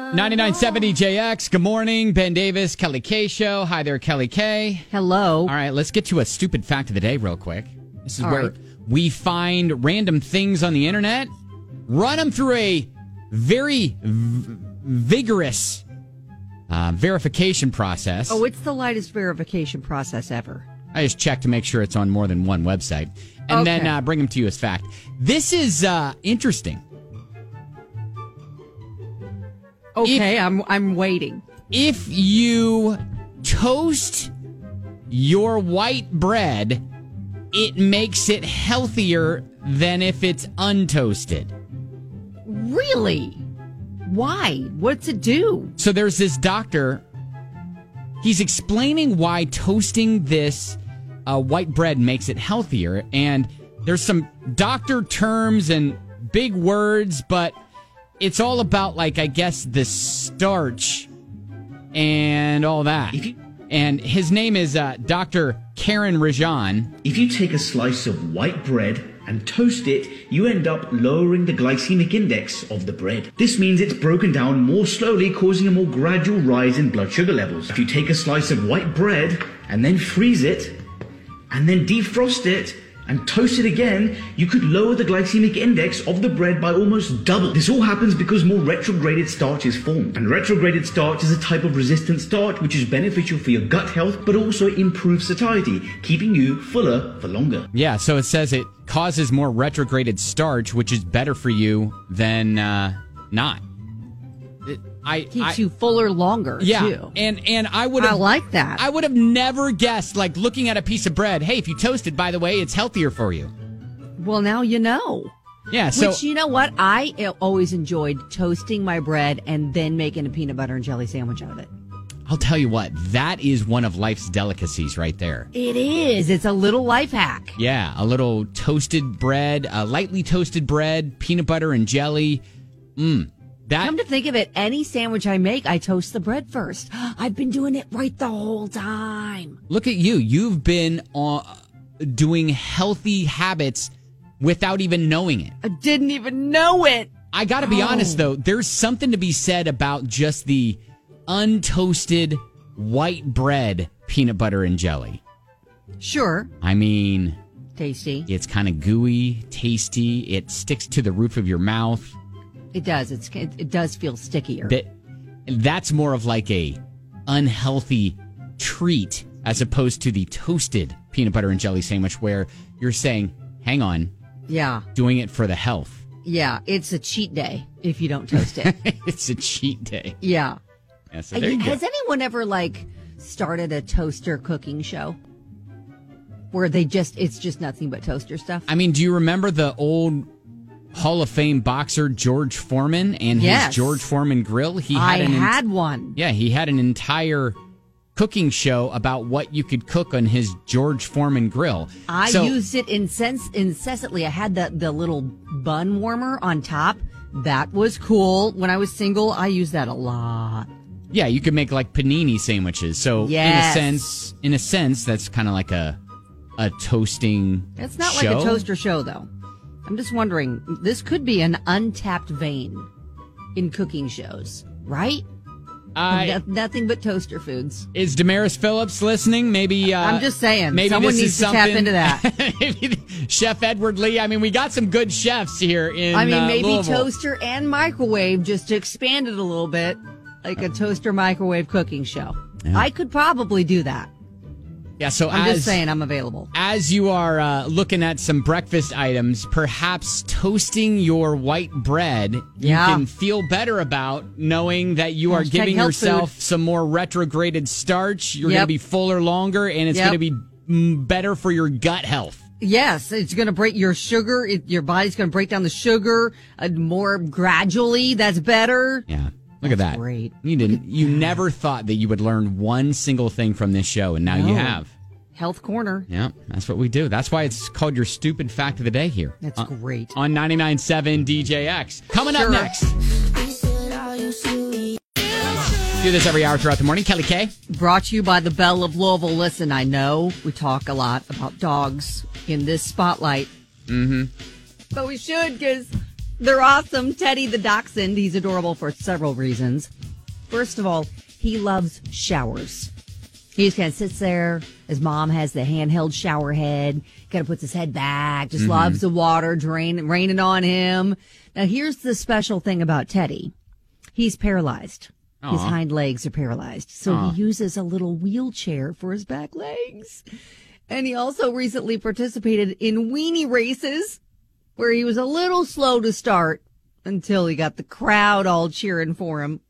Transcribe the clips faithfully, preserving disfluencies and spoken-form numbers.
ninety-nine point seven D J X. Good morning. Ben Davis, Kelly K Show. Hi there, Kelly K. Hello. All right, let's get to a stupid fact of the day real quick. This is All where right. we find random things on the internet, run them through a very v- vigorous uh, verification process. Oh, it's the lightest verification process ever. I just check to make sure it's on more than one website. And Okay. then uh, bring them to you as fact. This is uh, interesting. Okay, I'm I'm waiting. If you toast your white bread, it makes it healthier than if it's untoasted. Really? Why? What's it do? So there's this doctor. He's explaining why toasting this uh, white bread makes it healthier. And there's some doctor terms and big words, but it's all about, like, I guess, the starch and all that. If you, And his name is uh, Doctor Karen Rajan. if you take a slice of white bread and toast it, you end up lowering the glycemic index of the bread. This means it's broken down more slowly, causing a more gradual rise in blood sugar levels. If you take a slice of white bread and then freeze it, and then defrost it, and toast it again, you could lower the glycemic index of the bread by almost double. This all happens because more retrograded starch is formed. And retrograded starch is a type of resistant starch which is beneficial for your gut health, but also improves satiety, keeping you fuller for longer. Yeah, so it says it causes more retrograded starch, which is better for you than uh, not. It, I, Keeps I, you fuller longer, yeah, too. and and I would I have like that. I would have never guessed, like, looking at a piece of bread. Hey, if you toast it, by the way, it's healthier for you. Well, now you know. Yeah, so Which, you know what? I uh, always enjoyed toasting my bread and then making a peanut butter and jelly sandwich out of it. I'll tell you what, that is one of life's delicacies right there. It is. It's a little life hack. Yeah, a little toasted bread, uh, lightly toasted bread, peanut butter and jelly. Mmm. That, Come to think of it, any sandwich I make, I toast the bread first. I've been doing it right the whole time. look at you. You've been uh, doing healthy habits without even knowing it. I didn't even know it. I got to be Oh. honest, though. There's something to be said about just the untoasted white bread peanut butter and jelly. Sure. I mean, Tasty. it's kind of gooey, tasty. It sticks to the roof of your mouth. It does. It's it, it does feel stickier. That that's more of like a unhealthy treat as opposed to the toasted peanut butter and jelly sandwich where you're saying, hang on, yeah. doing it for the health. Yeah. It's a cheat day if you don't toast it. It's a cheat day. Yeah. Yeah, so there you go. Has anyone ever like started a toaster cooking show where they just it's just nothing but toaster stuff? I mean, do you remember the old Hall of Fame boxer George Foreman and Yes. his George Foreman grill? He I had an en- had one. Yeah, he had an entire cooking show about what you could cook on his George Foreman grill. I So- used it incens- incessantly. I had the the little bun warmer on top. That was cool. When I was single, I used that a lot. Yeah, you could make like panini sandwiches. So Yes. in a sense, in a sense, that's kind of like a a toasting. It's not show. like a toaster show, though. I'm just wondering, this could be an untapped vein in cooking shows, right? I- No- nothing but toaster foods. Is Damaris Phillips listening? Maybe uh, I'm just saying, Maybe someone this needs is to tap something- into that. Maybe Chef Edward Lee. I mean, we got some good chefs here in. I mean, uh, maybe Louisville. toaster and microwave just to expand it a little bit, like a toaster microwave cooking show. Yeah. I could probably do that. Yeah. So I'm as just saying, I'm available. as you are uh, looking at some breakfast items, perhaps toasting your white bread, Yeah. you can feel better about knowing that you are Hashtag giving health yourself food. some more retrograded starch. You're Yep. going to be fuller longer, and it's Yep. going to be mm, better for your gut health. Yes, it's going to break your sugar. It, your body's going to break down the sugar uh, more gradually. That's better. Yeah. Look at That's that. great. You didn't. You never thought that you would learn one single thing from this show, and now you No. have. Health Corner. Yeah, that's what we do. That's why it's called your stupid fact of the day here. That's on, great. On ninety-nine point seven D J X. Coming Sure. up next. Do this every hour throughout the morning. Kelly K. Brought to you by the Belle of Louisville. Listen, I know we talk a lot about dogs in this spotlight. Mm-hmm. But we should, because They're awesome. Teddy the Dachshund, he's adorable for several reasons. First of all, he loves showers. He just kind of sits there. His mom has the handheld shower head. Kind of puts his head back. Just mm-hmm. loves the water drain, raining on him. Now, here's the special thing about Teddy. He's paralyzed. Aww. His hind legs are paralyzed. So Aww. he uses a little wheelchair for his back legs. And he also recently participated in weenie races where he was a little slow to start until he got the crowd all cheering for him.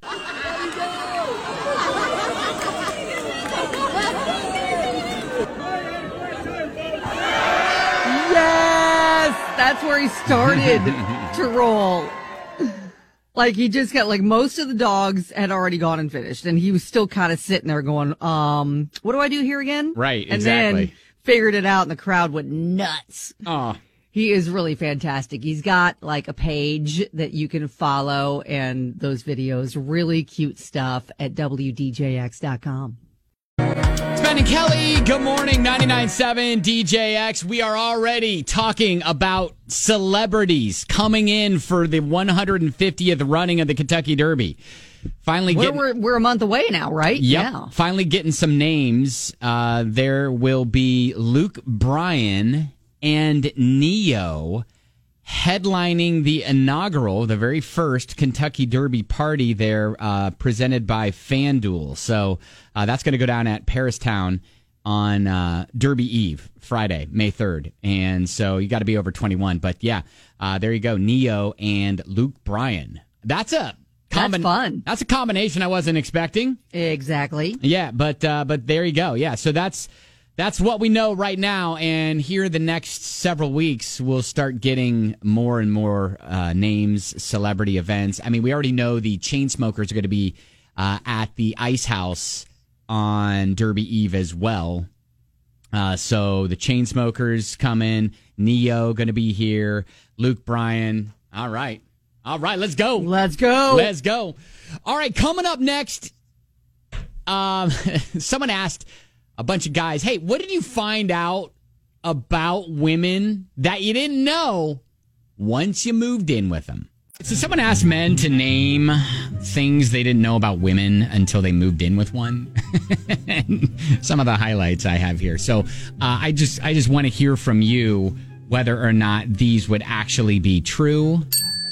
Yes! That's where he started to roll. Like, he just got, like, most of the dogs had already gone and finished, and he was still kind of sitting there going, um, what do I do here again? Right, and exactly. And then figured it out, and the crowd went nuts. Oh. He is really fantastic. He's got, like, a page that you can follow, and those videos, really cute stuff at W D J X dot com. Ben and Kelly, good morning, ninety-nine point seven D J X. We are already talking about celebrities coming in for the one hundred fiftieth running of the Kentucky Derby. Finally, we're, getting, we're, we're a month away now, right? Yep, Yeah. Finally getting some names. Uh, there will be Luke Bryan and Neo headlining the inaugural, the very first Kentucky Derby party there, uh, presented by FanDuel. So uh, that's going to go down at Paristown on uh, Derby Eve, Friday, May third. And so you got to be over twenty-one. But yeah, uh, there you go, Neo and Luke Bryan. That's a combi- that's fun. That's a combination I wasn't expecting. Exactly. Yeah, but uh, but there you go. Yeah, so that's. That's what we know right now, and here the next several weeks, we'll start getting more and more uh, names, celebrity events. I mean, we already know the Chainsmokers are going to be uh, at the Ice House on Derby Eve as well. Uh, so the Chainsmokers come in, Neo going to be here, Luke Bryan. All right. All right, let's go. Let's go. Let's go. All right, coming up next, um, someone asked a bunch of guys, hey, what did you find out about women that you didn't know once you moved in with them? So someone asked men to name things they didn't know about women until they moved in with one. Some of the highlights I have here. So uh, I just I just want to hear from you whether or not these would actually be true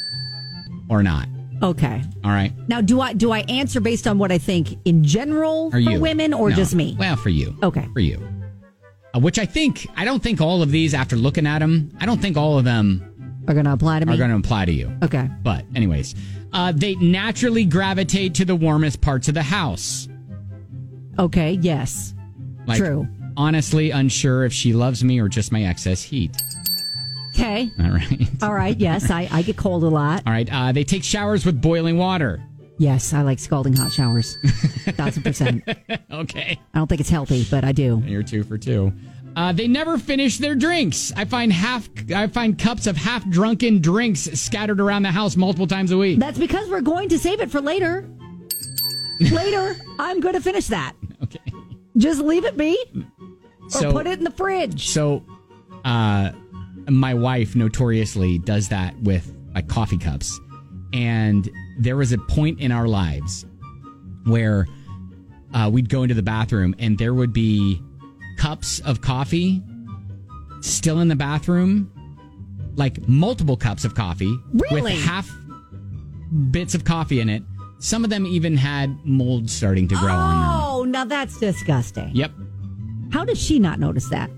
or not. Okay. All right. Now, do I do I answer based on what I think in general or for you. women or no. just me? Well, for you. Okay. For you. Uh, which I think, I don't think all of these, after looking at them, I don't think all of them are going to apply to me. Are going to apply to you. Okay. But anyways, uh, they naturally gravitate to the warmest parts of the house. Okay. Yes. Like, true. Honestly, unsure if she loves me or just my excess heat. Okay. All right. All right. Yes, I, I get cold a lot. All right. Uh, they take showers with boiling water. Yes, I like scalding hot showers. Thousand percent. Okay. I don't think it's healthy, but I do. You're two for two. Uh, they never finish their drinks. I find half. I find cups of half drunken drinks scattered around the house multiple times a week. That's because we're going to save it for later. Later, I'm going to finish that. Okay. Just leave it be, or so, put it in the fridge. So, uh. my wife notoriously does that with like coffee cups. And there was a point in our lives where uh, we'd go into the bathroom and there would be cups of coffee still in the bathroom, like multiple cups of coffee really? with half bits of coffee in it. Some of them even had mold starting to grow oh, on them. Oh, now that's disgusting. Yep. How does she not notice that?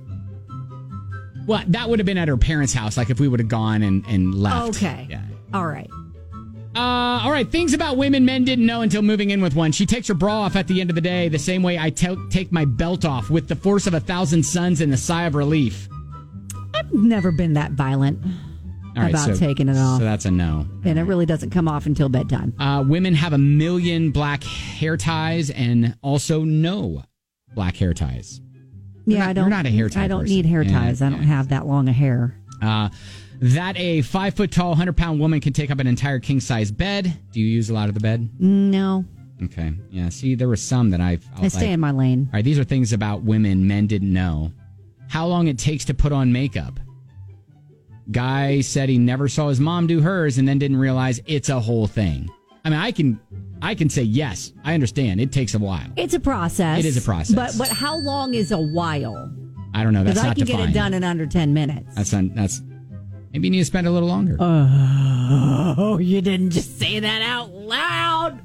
Well, that would have been at her parents' house, like if we would have gone and, and left. Okay. Yeah. All right. Uh, all right. Things about women men didn't know until moving in with one. She takes her bra off at the end of the day the same way I te- take my belt off, with the force of a thousand suns and a sigh of relief. I've never been that violent all right, about so, taking it off. So that's a no. And it really doesn't come off until bedtime. Uh, women have a million black hair ties and also no black hair ties. Yeah, not, I don't. You're not a hair tie I don't person. need hair Yeah, ties. I don't yeah. have that long a hair. Uh, that a five foot tall, hundred pound woman can take up an entire king size bed. Do you use a lot of the bed? No. Okay. Yeah. See, there were some that I've. I, I stay like, in my lane. All right. These are things about women men didn't know. How long it takes to put on makeup. Guy said he never saw his mom do hers and then didn't realize it's a whole thing. I mean, I can I can say yes. I understand. It takes a while. It's a process. It is a process. But but how long is a while? I don't know. That's Because I not can defined. get it done in under ten minutes. That's not, that's maybe you need to spend a little longer. Oh, you didn't just say that out loud.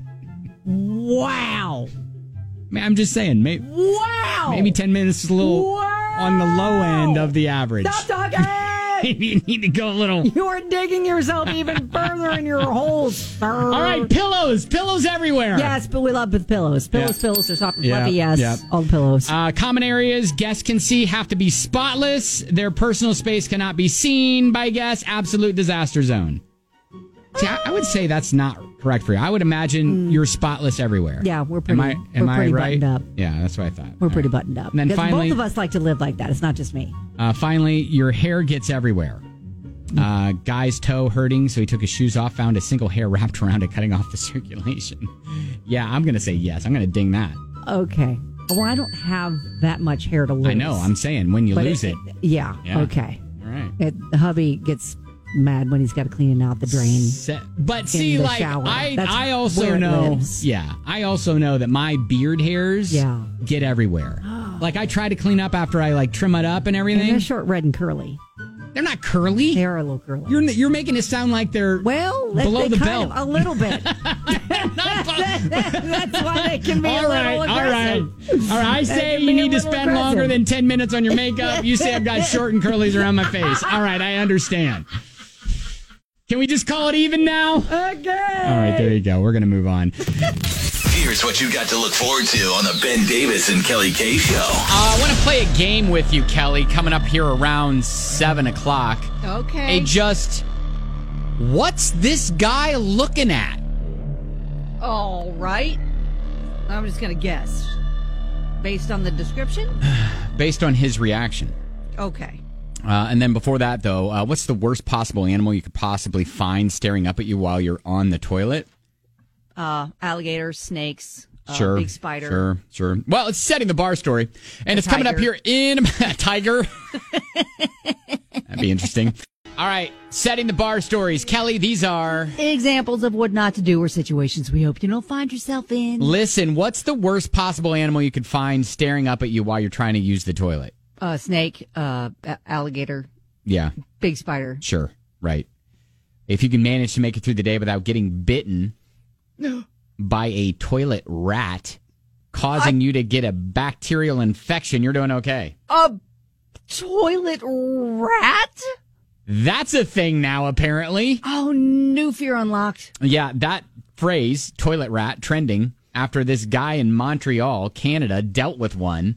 Wow. I mean, I'm just saying, maybe Wow. maybe ten minutes is a little Wow. on the low end of the average. Stop talking. Maybe you need to go a little. You're digging yourself even further in your holes, sir. All right, pillows, pillows everywhere. Yes, but we love with pillows. Pillows, Yeah. pillows are soft and Yeah, fluffy. Yes, yeah. all the pillows. Uh, common areas guests can see have to be spotless. Their personal space cannot be seen by guests. Absolute disaster zone. See, I, I would say that's not correct for you. I would imagine you're spotless everywhere. Yeah, we're pretty- Am I, am we're I pretty right? buttoned up. Yeah, that's what I thought. We're All pretty right. buttoned up. And then Because finally, both of us like to live like that. It's not just me. uh, finally, your hair gets everywhere. Uh, guy's toe hurting, so he took his shoes off, found a single hair wrapped around it, cutting off the circulation. Yeah, I'm going to say yes. I'm going to ding that. Okay. Well, I don't have that much hair to lose. I know. I'm saying when you But lose it. Yeah, Yeah. Okay. All right. It, hubby gets mad when he's got to clean out the drain. Se- But see, the like shower. I, That's I also where it know, lives. yeah, I also know that my beard hairs, Yeah. get everywhere. Like I try to clean up after I like trim it up and And everything. they're short, red, and curly. They're not curly. They are a little curly. You're you're making it sound like they're well, they, below they the kind belt. of, a little bit. That's why they can be all a right, little all right, aggressive. all right. I say can you be a need to little spend longer aggressive. than ten minutes on your makeup. You say I've got short and curlies around my face. All right, I understand. Can we just call it even now? Okay. All right, there you go. We're gonna move on. Here's what you got to look forward to on the Ben Davis and Kelly K Show. Uh, I want to play a game with you, Kelly, coming up here around seven o'clock. Okay. A just, what's this guy looking at? All right. I'm just going to guess. Based on the description? Based on his reaction. Okay. Uh, and then before that, though, uh, what's the worst possible animal you could possibly find staring up at you while you're on the toilet? Uh, alligators, snakes, uh, Sure. big spider. Sure, sure. Well, it's setting the bar story. And A it's coming up tiger. here in a tiger. That'd be interesting. All right, setting the bar stories. Kelly, these are... Examples of what not to do or situations we hope you don't find yourself in. Listen, what's the worst possible animal you could find staring up at you while you're trying to use the toilet? Uh, snake, uh, a- alligator, Yeah, big spider. sure. Right. If you can manage to make it through the day without getting bitten by a toilet rat, causing you to get a bacterial infection, you're doing okay. A toilet rat? That's a thing now, apparently. Oh, new fear unlocked. Yeah, that phrase, toilet rat, trending after this guy in Montreal, Canada, dealt with one.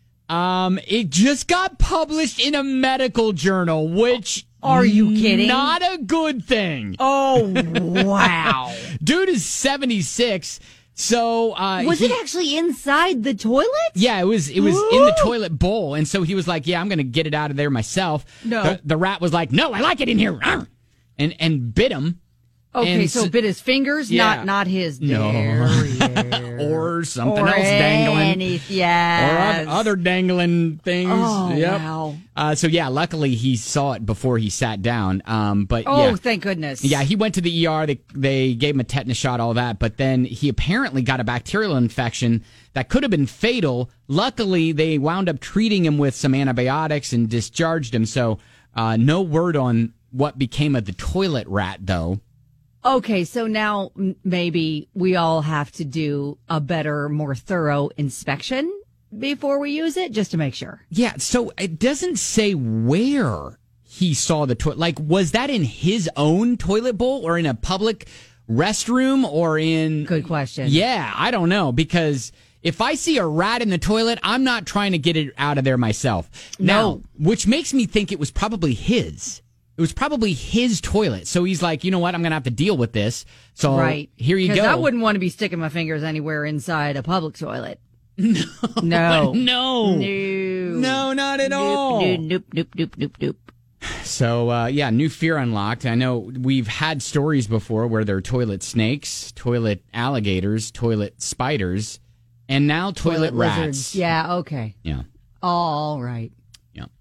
Um, it just got published in a medical journal, which... Are you kidding? Not a good thing. Oh, wow. Dude is seventy-six, so... Uh, Was he- it actually inside the toilet? Yeah, it was It was in the toilet bowl, and so he was like, yeah, I'm going to get it out of there myself. No. The, the rat was like, no, I like it in here. Arr! And, and bit him. Okay, And so s- bit his fingers, Yeah. not not his No. derriere. Or something or else dangling. any- yes. Or oth- other dangling things. Oh, Yep. wow. Uh, so, yeah, luckily he saw it before he sat down. Um, but, Oh, yeah. thank goodness. Yeah, he went to the E R. They, they gave him a tetanus shot, all that. But then he apparently got a bacterial infection that could have been fatal. Luckily, they wound up treating him with some antibiotics and discharged him. So, uh, no word on what became of the toilet rat, though. Okay, so now m- maybe we all have to do a better, more thorough inspection before we use it, just to make sure. Yeah, so it doesn't say where he saw the toilet. Like, was that in his own toilet bowl or in a public restroom or in... Good question. Yeah, I don't know, because if I see a rat in the toilet, I'm not trying to get it out of there myself. Now, No. which makes me think it was probably his. It was probably his toilet. So he's like, you know what? I'm going to have to deal with this. So Right. here you 'Cause go. I wouldn't want to be sticking my fingers anywhere inside a public toilet. No. No. no. No. No, not at all. Nope, nope, nope, nope, nope, nope. So, uh, yeah, new fear unlocked. I know we've had stories before where there are toilet snakes, toilet alligators, toilet spiders, and now toilet, rats. lizards. Yeah, okay. Yeah. All right. Yeah.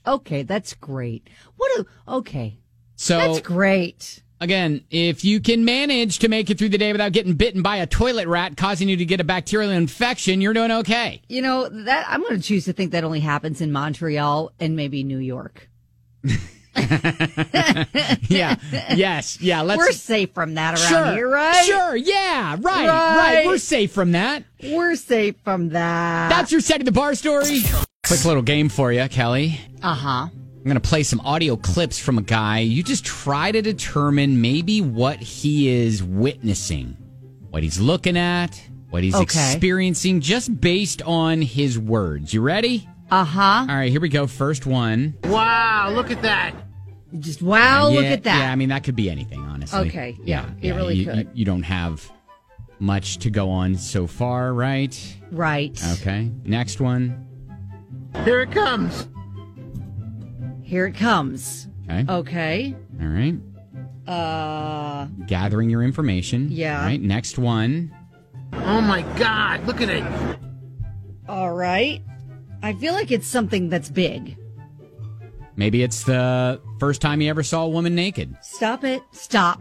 Okay, that's great. What a, okay. So That's great. Again, if you can manage to make it through the day without getting bitten by a toilet rat causing you to get a bacterial infection, you're doing okay. You know, that I'm going to choose to think that only happens in Montreal and maybe New York. yeah. Yes. Yeah. Let's. We're safe from that around sure, here, right? Sure. Yeah. Right, right. Right. We're safe from that. We're safe from that. That's your Setting the Bar story. Quick little game for you, Kelly. Uh-huh. I'm going to play some audio clips from a guy. You just try to determine maybe what he is witnessing, what he's looking at, what he's Okay. experiencing, just based on his words. You ready? Uh-huh. All right, here we go. First one. Wow, look at that. Just, wow, yeah, look at that. Yeah, I mean, that could be anything, honestly. Okay, yeah, it really you, could. You, you don't have much to go on so far, right? Right. Okay. Next one. Here it comes. Here it comes. Okay. Okay. All right. Uh, Gathering your information. Yeah. All right. Next one. Oh my God, look at it. all right. I feel like it's something that's big. Maybe it's the first time you ever saw a woman naked. Stop it. Stop.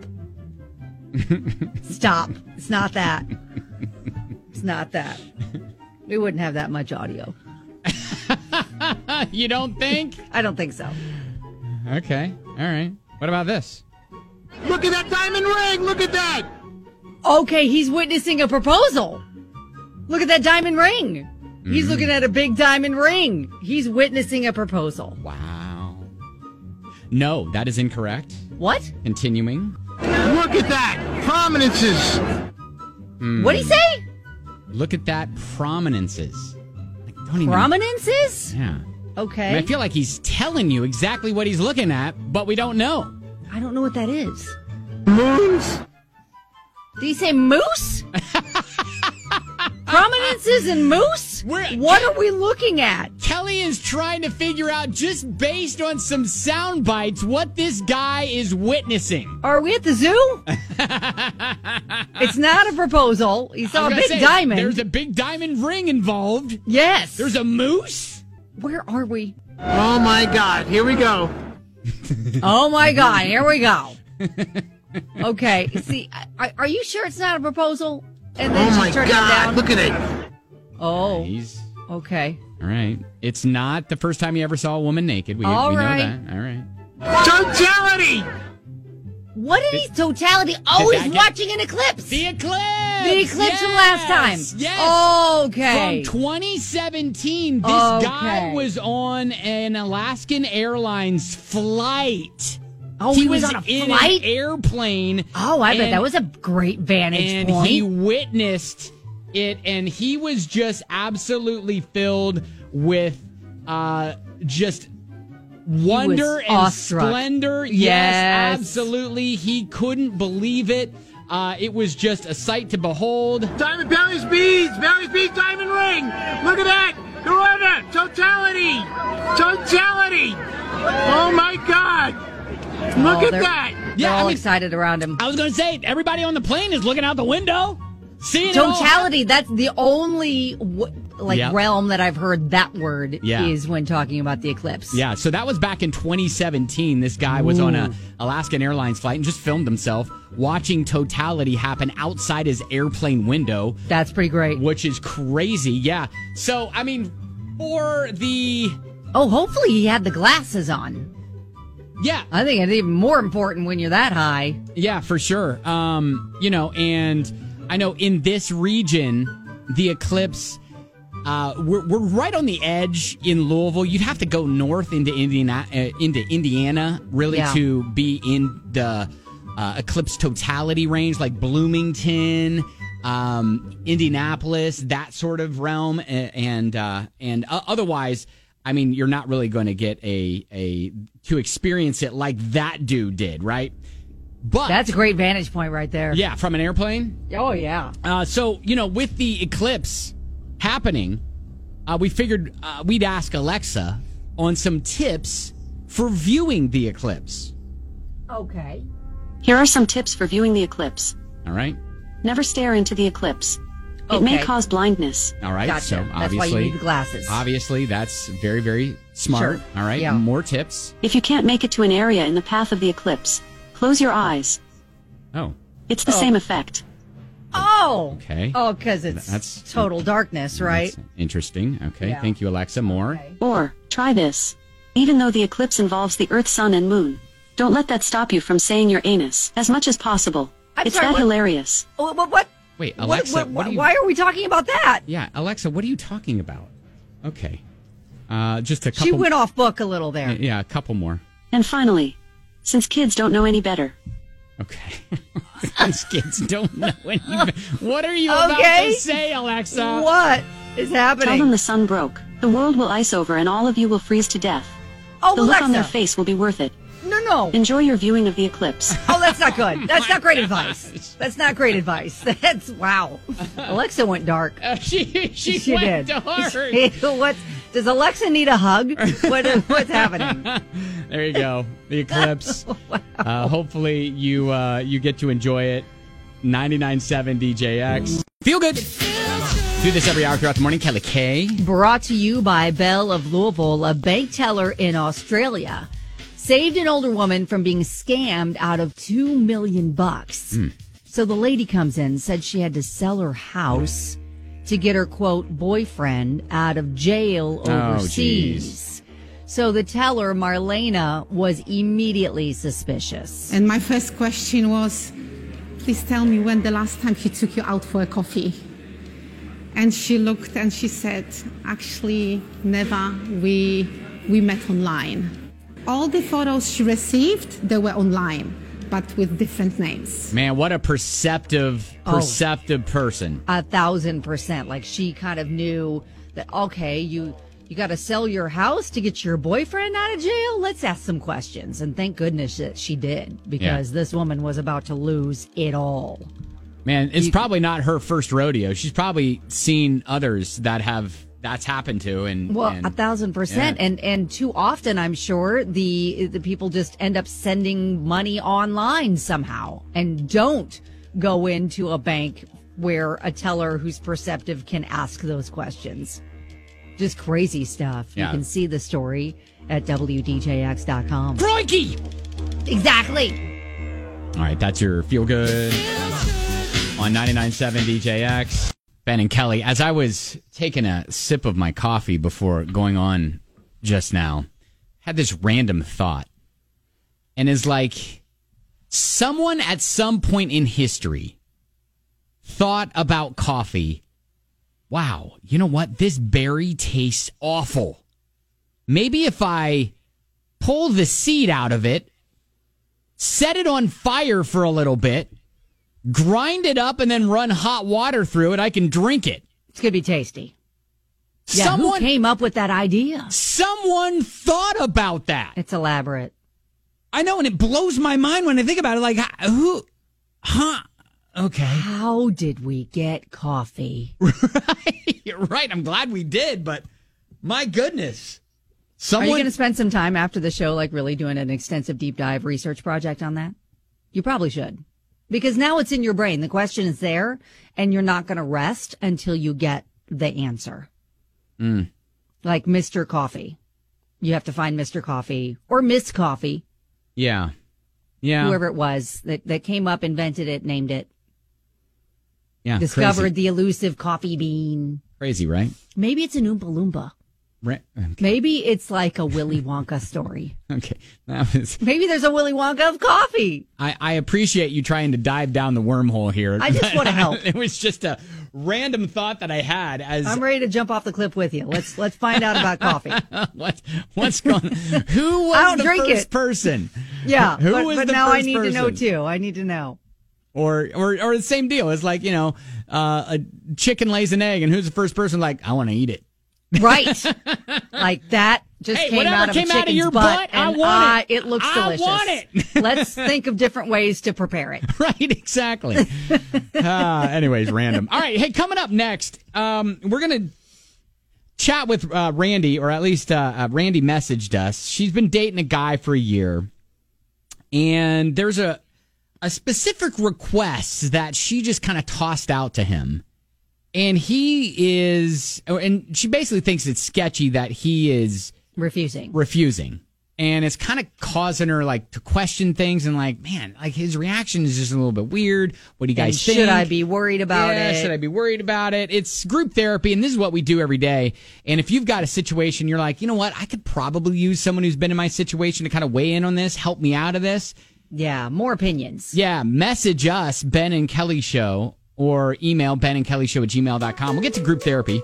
Stop. It's not that. It's not that. We wouldn't have that much audio. You don't think? I don't think so. Okay. All right. What about this? Look at that diamond ring. Look at that. Okay, he's witnessing a proposal. Look at that diamond ring. He's looking at a big diamond ring. He's witnessing a proposal. Wow. No, that is incorrect. What? Continuing. Look at that. Prominences. What'd he say? Look at that prominences. Like, don't even, Prominences? Yeah. Okay. I mean, I feel like he's telling you exactly what he's looking at, but we don't know. I don't know what that is. Moons. Did he say moose? Prominences and moose? We're- What are we looking at? Kelly is trying to figure out, just based on some sound bites, what this guy is witnessing. Are we at the zoo? It's not a proposal. He I saw was a gonna big say, diamond. There's a big diamond ring involved. yes. There's a moose. Where are we? Oh my God, here we go. Oh my God, here we go. Okay, see, are, are you sure it's not a proposal? And then Oh she's my turning it God, down? look at it. Oh, He's okay. all right. It's not the first time you ever saw a woman naked. We, All we right. know that. All right. Totality. What did he totality? Oh, Did that he's get- watching an eclipse. The eclipse. The eclipse from last time. Yes. Okay. From twenty seventeen, this Okay. guy was on an Alaskan Airlines flight. Oh, he was on a in flight? an airplane. Oh, I bet and- that was a great vantage and point. he witnessed it, and he was just absolutely filled with uh, just wonder and awestruck. splendor. Yes. Absolutely. He couldn't believe it. Uh, it was just a sight to behold. Diamond Bally's beads. Bally's beads diamond ring. Look at that. Corona. Totality. Totality. Oh my God. Look Oh, at they're- that. They're Yeah, I all mean- excited around him. I was going to say, everybody on the plane is looking out the window, seeing it all Totality, that's the only w- like Yep. realm that I've heard that word Yeah. is when talking about the eclipse. Yeah, so that was back in twenty seventeen. This guy was on a Alaskan Airlines flight and just filmed himself watching totality happen outside his airplane window, That's pretty great. which is crazy. Yeah. So, I mean, for the Oh, hopefully he had the glasses on. yeah, I think it's even more important when you're that high. yeah, for sure. Um, you know, and I know in this region, the eclipse Uh, we're, we're right on the edge in Louisville. You'd have to go north into Indiana, uh, into Indiana, really, Yeah. to be in the uh, eclipse totality range, like Bloomington, um, Indianapolis, that sort of realm, and and, uh, and uh, otherwise, I mean, you're not really going to get a a to experience it like that dude did, right? But That's a great vantage point right there. yeah, from an airplane. Oh, yeah. Uh, so, you know, with the eclipse happening, uh, we figured uh, we'd ask Alexa on some tips for viewing the eclipse. Okay. Here are some tips for viewing the eclipse. All right? Never stare into the eclipse. It may Okay. cause blindness. All right. Gotcha. So That's why obviously, you need the glasses. Obviously, that's very, very smart. Sure. All right. Yeah. More tips. If you can't make it to an area in the path of the eclipse, close your eyes. Oh, It's the Oh. same effect. Oh. okay. Oh, because it's That's- total darkness, right? That's interesting. Okay. Yeah. Thank you, Alexa. More. Or, try this. Even though the eclipse involves the Earth, Sun, and Moon, don't let that stop you from saying your anus as much as possible. I'm it's sorry, that what? hilarious. Oh, what? what? Wait, What- Alexa, what- what do you- why are we talking about that? Yeah, Alexa, what are you talking about? Okay. Uh, just a couple. She went off book a little there. Yeah, a couple more. And finally, since kids don't know any better, Okay. These kids don't know any better. What are you about Okay. to say, Alexa? What is tell happening? them the sun broke, the world will ice over, and all of you will freeze to death. oh, The look on their Alexa. face will be worth it. No, no. Enjoy your viewing of the eclipse. Oh, that's not good. That's my not great gosh. advice. That's not great advice. That's wow. Alexa went dark. Uh, she she, She went did. hard. what? Does Alexa need a hug? What, what's happening? There you go. The eclipse. uh, hopefully you uh, you get to enjoy it. ninety-nine point seven D J X. Feel good. Do this every hour throughout the morning. Kelly K. Brought to you by Belle of Louisville, a bank teller in Australia saved an older woman from being scammed out of two million bucks. So the lady comes in, said she had to sell her house to get her, quote, boyfriend out of jail overseas. So the teller, Marlena, was immediately suspicious. And my first question was, please tell me when the last time he took you out for a coffee. And she looked and she said, actually, never. We, we met online. All the photos she received, they were online, but with different names. Man, what a perceptive, Oh. perceptive person. A thousand percent. Like she kind of knew that, okay, you you got to sell your house to get your boyfriend out of jail. Let's ask some questions. And thank goodness that she did, because this woman was about to lose it all. Man, it's You- probably not her first rodeo. She's probably seen others that have that's happened to. And Well, and- a thousand percent. yeah. And and too often, I'm sure the the people just end up sending money online somehow and don't go into a bank where a teller who's perceptive can ask those questions. Just crazy stuff. Yeah. You can see the story at W D J X dot com. Crikey! Exactly. All right, that's your feel good on ninety-nine point seven D J X. Ben and Kelly, as I was taking a sip of my coffee before going on just now, had this random thought. And is like, someone at some point in history thought about coffee. Wow, you know what? This berry tastes awful. Maybe if I pull the seed out of it, set it on fire for a little bit, grind it up, and then run hot water through it, I can drink it. It's going to be tasty. Yeah, someone who came up with that idea? someone thought about that. It's elaborate. I know, and it blows my mind when I think about it. Like, who? Huh? Okay. How did we get coffee? You're right. I'm glad we did, but my goodness. Are Someone. you going to spend some time after the show, like really doing an extensive deep dive research project on that? You probably should. Because now it's in your brain. The question is there, and you're not going to rest until you get the answer. Mm. Like Mister Coffee. You have to find Mister Coffee or Miss Coffee, Yeah. Yeah. whoever it was that, that came up, invented it, named it, yeah. discovered Crazy. the elusive coffee bean. Crazy, right? Maybe it's an Oompa Loompa. Right. Okay. Maybe it's like a Willy Wonka story. Okay. That was. Maybe there's a Willy Wonka of coffee. I, I appreciate you trying to dive down the wormhole here. I just wanna help. It was just a random thought that I had as I'm ready to jump off the cliff with you. Let's let's find out about coffee. what what's going. Who was I don't the drink first it. person? Yeah, Who but, was but the now I first need to know person? too. I need to know. Or or or the same deal. It's like, you know, uh, a chicken lays an egg, and who's the first person? Like, I want to eat it. Right, like that just Hey, came whatever out of came a out of chicken's your butt, butt, I and, want uh, it. It looks I delicious. want it. Let's think of different ways to prepare it. Right, exactly. uh, anyways, random. All right, hey, coming up next, um, we're gonna chat with uh, Randy, or at least uh, uh, Randy messaged us. She's been dating a guy for a year, and there's a a specific request that she just kind of tossed out to him, And he is, and she basically thinks it's sketchy that he is refusing. Refusing. And it's kind of causing her like to question things and like, man, like his reaction is just a little bit weird. What do you guys and think? Should I be worried about yeah, it? Should I be worried about it? It's group therapy, and this is what we do every day. And if you've got a situation, you're like, you know what? I could probably use someone who's been in my situation to kind of weigh in on this, help me out of this. Yeah, more opinions. Yeah, message us, Ben and Kelly Show, or email Ben and Kelly Show at gmail dot com. We'll get to group therapy.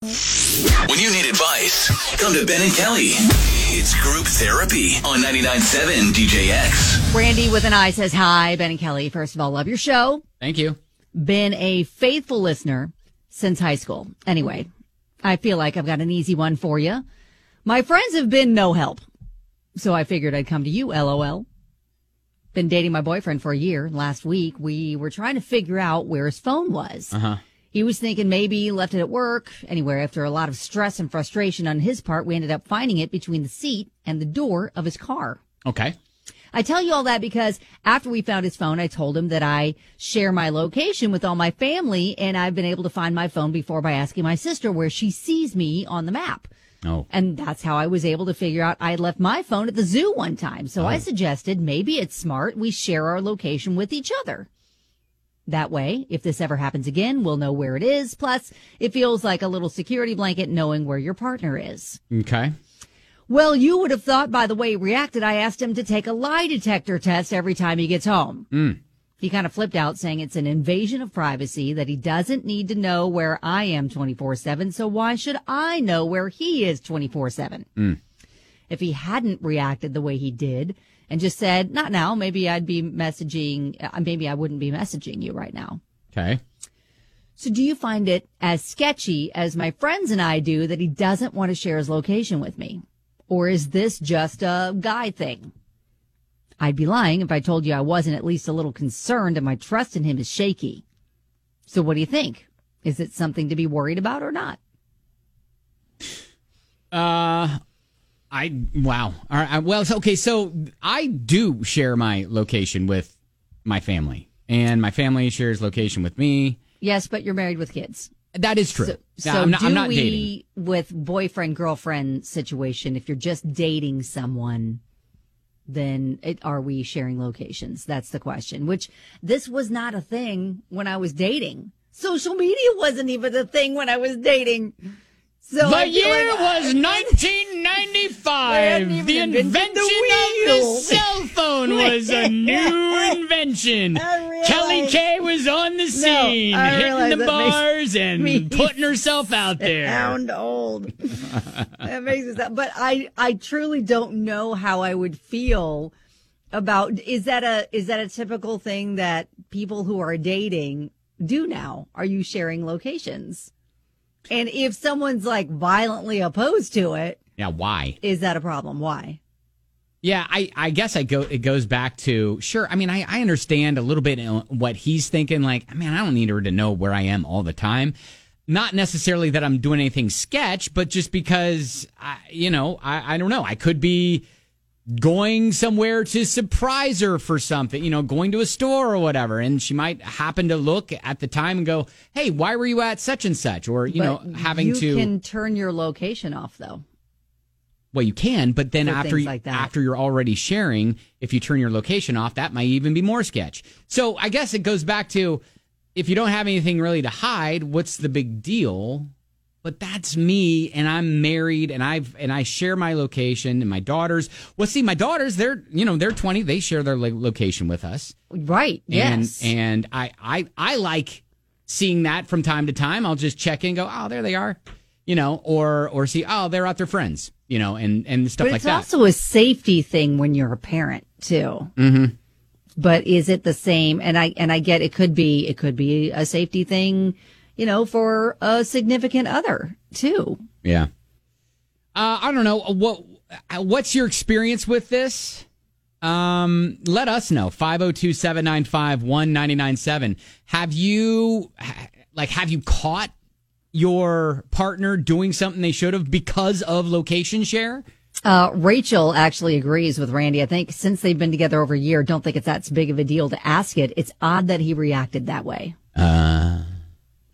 When you need advice, come to Ben and Kelly. It's group therapy on ninety-nine point seven D J X. Randy with an I says, hi, Ben and Kelly. First of all, love your show. Thank you. Been a faithful listener since high school. Anyway, I feel like I've got an easy one for you. My friends have been no help, so I figured I'd come to you, LOL. Been dating my boyfriend for a year. Last week, we were trying to figure out where his phone was. Uh-huh. He was thinking maybe he left it at work. Anyway, after a lot of stress and frustration on his part, we ended up finding it between the seat and the door of his car. Okay. I tell you all that because after we found his phone, I told him that I share my location with all my family, and I've been able to find my phone before by asking my sister where she sees me on the map. Oh. And that's how I was able to figure out I had left my phone at the zoo one time. So oh. I suggested maybe it's smart we share our location with each other. That way, if this ever happens again, we'll know where it is. Plus, it feels like a little security blanket knowing where your partner is. Okay. Well, you would have thought by the way he reacted, I asked him to take a lie detector test every time he gets home. Mm. He kind of flipped out saying it's an invasion of privacy, that he doesn't need to know where I am twenty-four seven, so why should I know where he is twenty-four seven? Mm. If he hadn't reacted the way he did and just said, not now, maybe I'd be messaging, uh, maybe I wouldn't be messaging you right now. Okay. So do you find it as sketchy as my friends and I do that he doesn't want to share his location with me? Or is this just a guy thing? I'd be lying if I told you I wasn't at least a little concerned and my trust in him is shaky. So what do you think? Is it something to be worried about or not? Uh, I, wow. All right. Well, okay. So I do share my location with my family, and my family shares location with me. Yes, but you're married with kids. That is true. So, yeah, so I'm not, do I'm not we, dating. with boyfriend-girlfriend situation, if you're just dating someone, then it, are we sharing locations? That's the question, which this was not a thing when I was dating. Social media wasn't even a thing when I was dating. So the I feel year like was nineteen ninety-five. The invention the of the cell phone was a new invention. Kelly K was on the scene, I hitting realize the that bars and me putting herself out there. Sound old. That makes it sound, but I, I truly don't know how I would feel about, is that a, is that a typical thing that people who are dating do now? Are you sharing locations? And if someone's like violently opposed to it, Yeah, why? is that a problem? Why? Yeah, I, I guess I go. It goes back to sure. I mean, I, I understand a little bit what he's thinking. Like, I mean, I don't need her to know where I am all the time. Not necessarily that I'm doing anything sketch, but just because I, you know, I, I don't know. I could be going somewhere to surprise her for something, you know, going to a store or whatever, and she might happen to look at the time and go, "Hey, why were you at such and such?" Or you But know, having you to. You can turn your location off though. Well, you can, but then For after things you, like that. after you're already sharing, if you turn your location off, that might even be more sketch. So I guess it goes back to if you don't have anything really to hide, what's the big deal? But that's me, and I'm married, and I've and I share my location, and my daughters. Well, see, my daughters, they're you know they're twenty, they share their lo- location with us, Right. Yes. and and I I I like seeing that from time to time. I'll just check in, and go, oh, there they are, you know, or or see, oh, they're out their friends. You know, and, and stuff but like it's that. also a safety thing when you're a parent too. Mm-hmm. But is it the same? And I and I get it could be it could be a safety thing, you know, for a significant other too. Yeah. Uh, I don't know what what's your experience with this. Um, let us know five oh two, seven nine five, one nine nine seven. Have you like have you caught your partner doing something they should have because of location share? Uh, Rachel actually agrees with Randy. I think since they've been together over a year, don't think it's that big of a deal to ask it. It's odd that he reacted that way. Uh,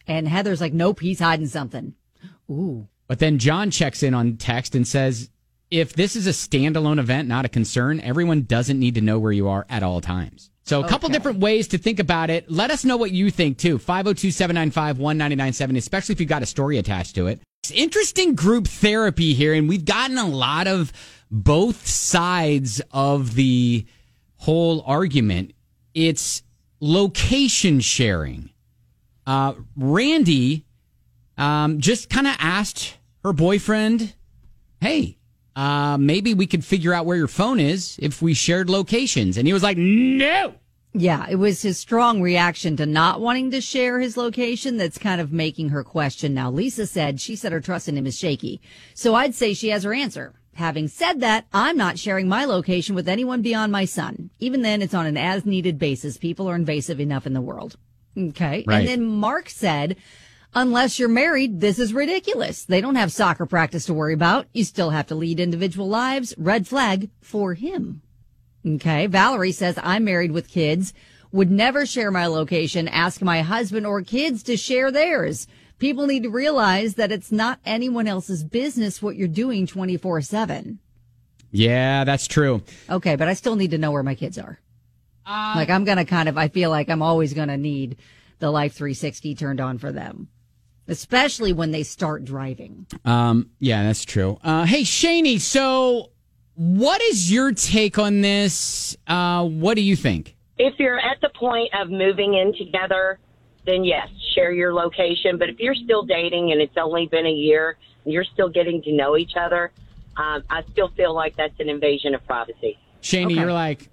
And Heather's like, nope, he's hiding something. Ooh. But then John checks in on text and says, if this is a standalone event, not a concern, everyone doesn't need to know where you are at all times. So a couple Okay. different ways to think about it. Let us know what you think, too. five oh two, seven nine five, one nine nine seven, especially if you've got a story attached to it. It's interesting group therapy here, and we've gotten a lot of both sides of the whole argument. It's location sharing. Uh, Randy um, just kind of asked her boyfriend, hey, uh, maybe we could figure out where your phone is if we shared locations. And he was like, no. Yeah, it was his strong reaction to not wanting to share his location that's kind of making her question. Now, Lisa said, she said her trust in him is shaky. So I'd say she has her answer. Having said that, I'm not sharing my location with anyone beyond my son. Even then, it's on an as-needed basis. People are invasive enough in the world. Okay. Right. And then Mark said, unless you're married, this is ridiculous. They don't have soccer practice to worry about. You still have to lead individual lives. Red flag for him. Okay. Valerie says, I'm married with kids, would never share my location, ask my husband or kids to share theirs. People need to realize that it's not anyone else's business what you're doing twenty-four seven. Yeah, that's true. Okay, but I still need to know where my kids are. Uh, Like, I'm going to kind of, I feel like I'm always going to need the Life three sixty turned on for them, especially when they start driving. Um, yeah, that's true. Uh, hey, Shaney, so what is your take on this? Uh, what do you think? If you're at the point of moving in together, then yes, share your location. But if you're still dating and it's only been a year and you're still getting to know each other, um, I still feel like that's an invasion of privacy. Shaney, Okay. you're like,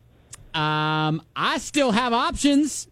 um, I still have options.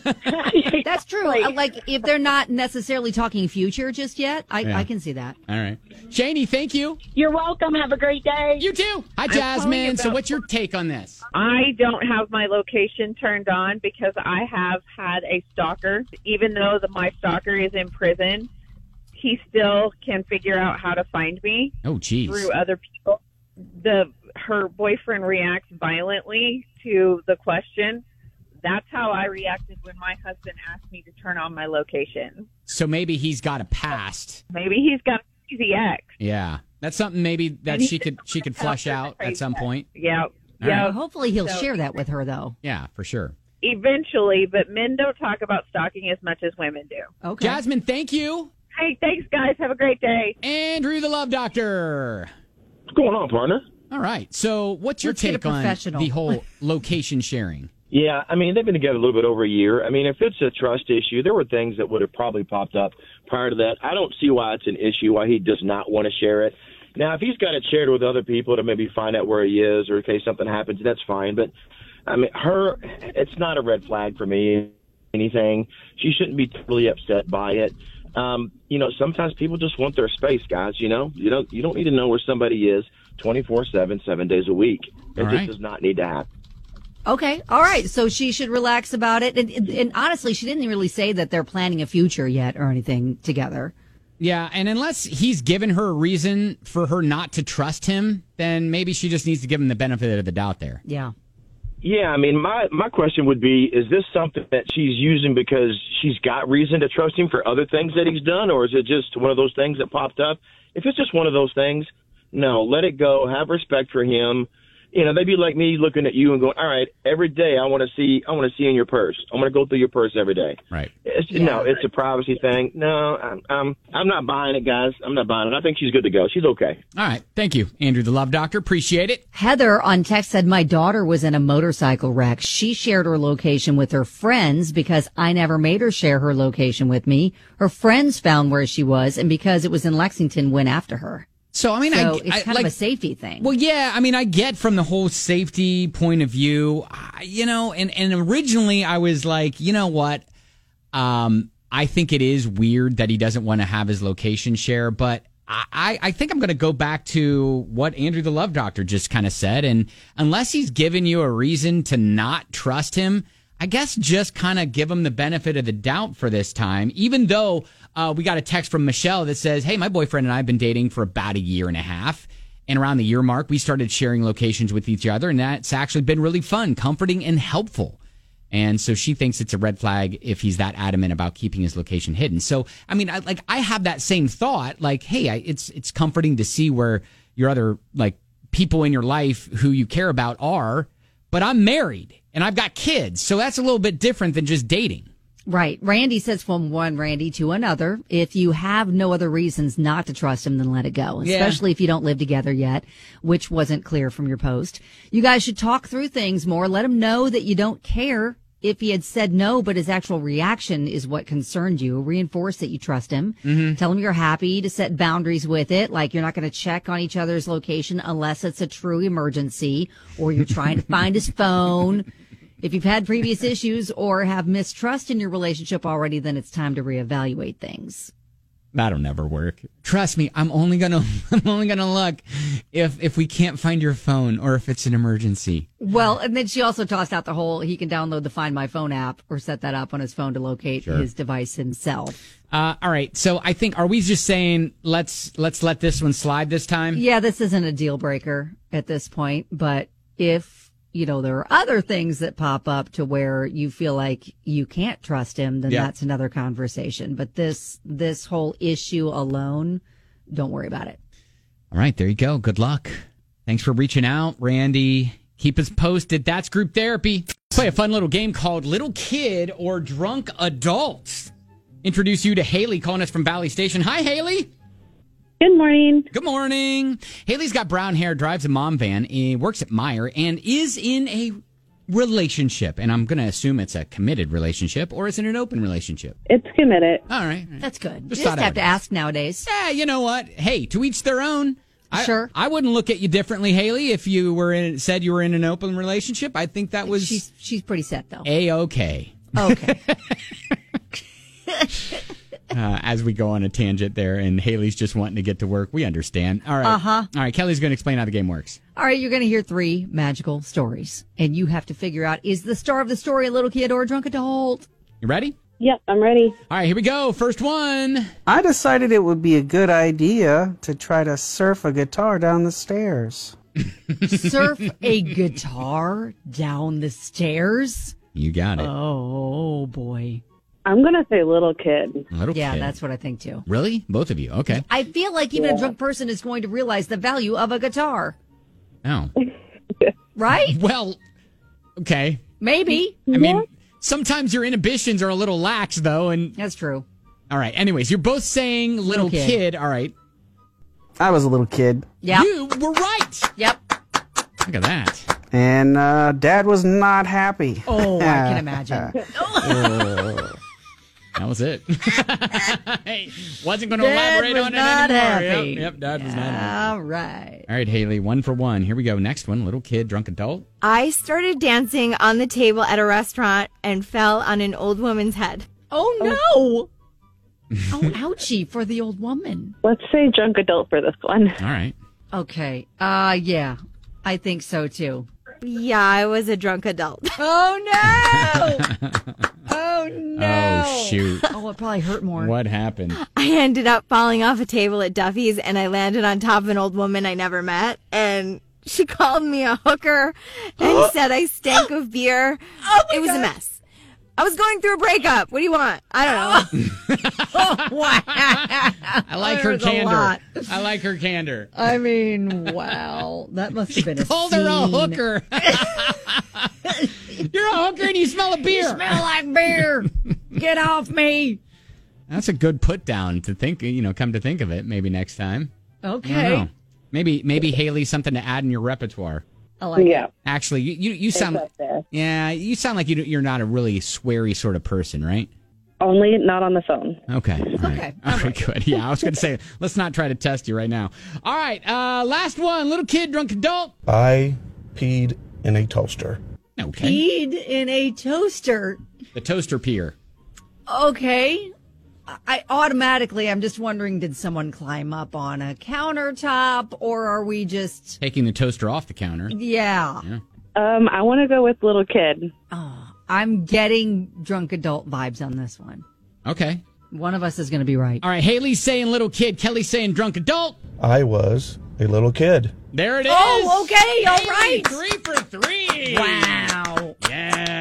That's true. Uh, Like, if they're not necessarily talking future just yet, I, Yeah. I can see that. All right. Shaney, thank you. You're welcome. Have a great day. You too. Hi, calling Jasmine. So about- what's your take on this? I don't have my location turned on because I have had a stalker. Even though the, my stalker is in prison, he still can figure out how to find me Oh, geez. through other people. The her boyfriend reacts violently to the question. That's how I reacted when my husband asked me to turn on my location. So maybe he's got a past. Maybe he's got a crazy ex. Yeah. That's something maybe that And he she could she could flush out at some point. Yeah, All yeah. right. Hopefully he'll So- share that with her, though. Yeah, for sure. Eventually, but men don't talk about stalking as much as women do. Okay. Jasmine, thank you. Hey, thanks, guys. Have a great day. Andrew the Love Doctor. What's going on, partner? All right. So what's your Let's get a take on professional. the whole location sharing? Yeah, I mean, they've been together a little bit over a year. I mean, if it's a trust issue, there were things that would have probably popped up prior to that. I don't see why it's an issue, why he does not want to share it. Now, if he's got it shared with other people to maybe find out where he is or in case something happens, that's fine. But, I mean, her, it's not a red flag for me, anything. She shouldn't be totally upset by it. Um, you know, sometimes people just want their space, guys, you know. You don't, you don't need to know where somebody is twenty-four seven, seven days a week. It All just right. does not need to happen. Okay. All right. So she should relax about it. And, and, and honestly, she didn't really say that they're planning a future yet or anything together. Yeah, and unless he's given her a reason for her not to trust him, then maybe she just needs to give him the benefit of the doubt there. Yeah. Yeah, I mean, my, my question would be, is this something that she's using because she's got reason to trust him for other things that he's done, or is it just one of those things that popped up? If it's just one of those things, no, let it go. Have respect for him. You know, they'd be like me looking at you and going, all right, every day I want to see, I want to see in your purse. I want to go through your purse every day. Right. It's, Yeah. No, it's a privacy thing. No, I'm, I'm, I'm not buying it, guys. I'm not buying it. I think she's good to go. She's okay. All right. Thank you, Andrew the Love Doctor. Appreciate it. Heather on text said, my daughter was in a motorcycle wreck. She shared her location with her friends because I never made her share her location with me. Her friends found where she was, and because it was in Lexington, went after her. So, I mean, So I, it's I kind like, of a safety thing. Well, yeah, I mean, I get from the whole safety point of view, I- you know, and, and originally I was like, you know what? Um, I think it is weird that he doesn't want to have his location share, but I, I think I'm going to go back to what Andrew the Love Doctor just kind of said. And unless he's given you a reason to not trust him, I guess just kind of give him the benefit of the doubt for this time, even though uh, we got a text from Michelle that says, hey, my boyfriend and I have been dating for about a year and a half. And around the year mark, we started sharing locations with each other. And that's actually been really fun, comforting, and helpful. And so she thinks it's a red flag if he's that adamant about keeping his location hidden. So, I mean, I, like I have that same thought. Like, hey, I, it's it's comforting to see where your other like people in your life who you care about are. But I'm married and I've got kids, so that's a little bit different than just dating. Right. Randy says from one Randy to another, if you have no other reasons not to trust him, then let it go, especially Yeah. if you don't live together yet, which wasn't clear from your post. You guys should talk through things more. Let him know that you don't care if he had said no, but his actual reaction is what concerned you. Reinforce that you trust him. Mm-hmm. Tell him you're happy to set boundaries with it, like you're not going to check on each other's location unless it's a true emergency or you're trying to find his phone. If you've had previous issues or have mistrust in your relationship already, then it's time to reevaluate things. That'll never work. Trust me, I'm only gonna I'm only gonna look if if we can't find your phone or if it's an emergency. Well, and then she also tossed out the whole he can download the Find My Phone app or set that up on his phone to locate Sure. his device himself. Uh, all right, so I think are we just saying let's let's let this one slide this time? Yeah, this isn't a deal breaker at this point, but if you know, there are other things that pop up to where you feel like you can't trust him, then Yeah. that's another conversation. But this, this whole issue alone, don't worry about it. All right, there you go. Good luck. Thanks for reaching out, Randy. Keep us posted. That's group therapy. Play a fun little game called Little Kid or Drunk Adult. Introduce you to Haley calling us from Valley Station. Hi, Haley. Good morning. Good morning. Haley's got brown hair, drives a mom van, eh, works at Meijer, and is in a relationship. And I'm going to assume it's a committed relationship, or is it an open relationship? It's committed. All right. That's good. Just You thought just I have to would ask nowadays. Yeah, you know what? Hey, to each their own. I, Sure. I wouldn't look at you differently, Haley, if you were in said you were in an open relationship. I think that was She's, she's pretty set, though. A-okay. Okay. Uh, as we go on a tangent there, and Haley's just wanting to get to work. We understand. All right. Uh-huh. All right, Kelly's going to explain how the game works. All right, you're going to hear three magical stories, and you have to figure out, is the star of the story a little kid or a drunk adult? You ready? Yep, I'm ready. All right, here we go. First one. I decided it would be a good idea to try to surf a guitar down the stairs. Surf a guitar down the stairs? You got it. Oh, boy. I'm going to say little kid. Little Yeah, kid. that's what I think, too. Really? Both of you. Okay. I feel like even Yeah. a drunk person is going to realize the value of a guitar, Oh. right? Well, okay. Maybe. I mean, sometimes your inhibitions are a little lax, though, and That's true. all right. Anyways, you're both saying little, Little kid. kid. All right. I was a little kid, Yep. You were right. Yep. Look at that. and uh, Dad was not happy. Oh, I can imagine. That was it. Hey, wasn't going to Dad elaborate was on not it anymore. happy. Yep, yep, Dad was not happy. All right. All right, Haley, one for one. Here we go. Next one, little kid, drunk adult. I started dancing on the table at a restaurant and fell on an old woman's head. Oh, no. Oh, ouchie for the old woman. Let's say drunk adult for this one. All right. Okay. Uh, yeah, I think so, too. Yeah, I was a drunk adult. Oh, no. Oh, no. Oh, shoot. Oh, it probably hurt more. What happened? I ended up falling off a table at Duffy's and I landed on top of an old woman I never met. And she called me a hooker and said I stank of beer. Oh it was a mess. I was going through a breakup. What do you want? I don't know. Oh, wow. I like her There's a candor. lot. I like her candor. I mean, wow. That must have been a Called her a scene. hooker. You're a hooker and you smell a beer. You smell like beer. Get off me. That's a good put down to think, you know, come to think of it, maybe next time. I don't Okay. know. Maybe, maybe Haley, something to add in your repertoire. I like Yeah. it. Actually, you, you, you sound, up there. yeah, you sound like you, you're not a really sweary sort of person, right? Only not on the phone. Okay. All right. Okay. All right, good. Yeah, I was going to say, let's not try to test you right now. All right. Uh, last one. Little kid, drunk adult. I peed in a toaster. Okay. Peed in a toaster. The toaster peer. Okay. I automatically, I'm just wondering, did someone climb up on a countertop or are we just, Taking the toaster off the counter. yeah. Yeah. Um, I want to go with little kid. Oh, I'm getting drunk adult vibes on this one. Okay. One of us is going to be right. All right. Haley's saying little kid. Kelly's saying drunk adult. I was a little kid. There it is. Oh, okay. All Haley, right. Three for three. Wow. Yes.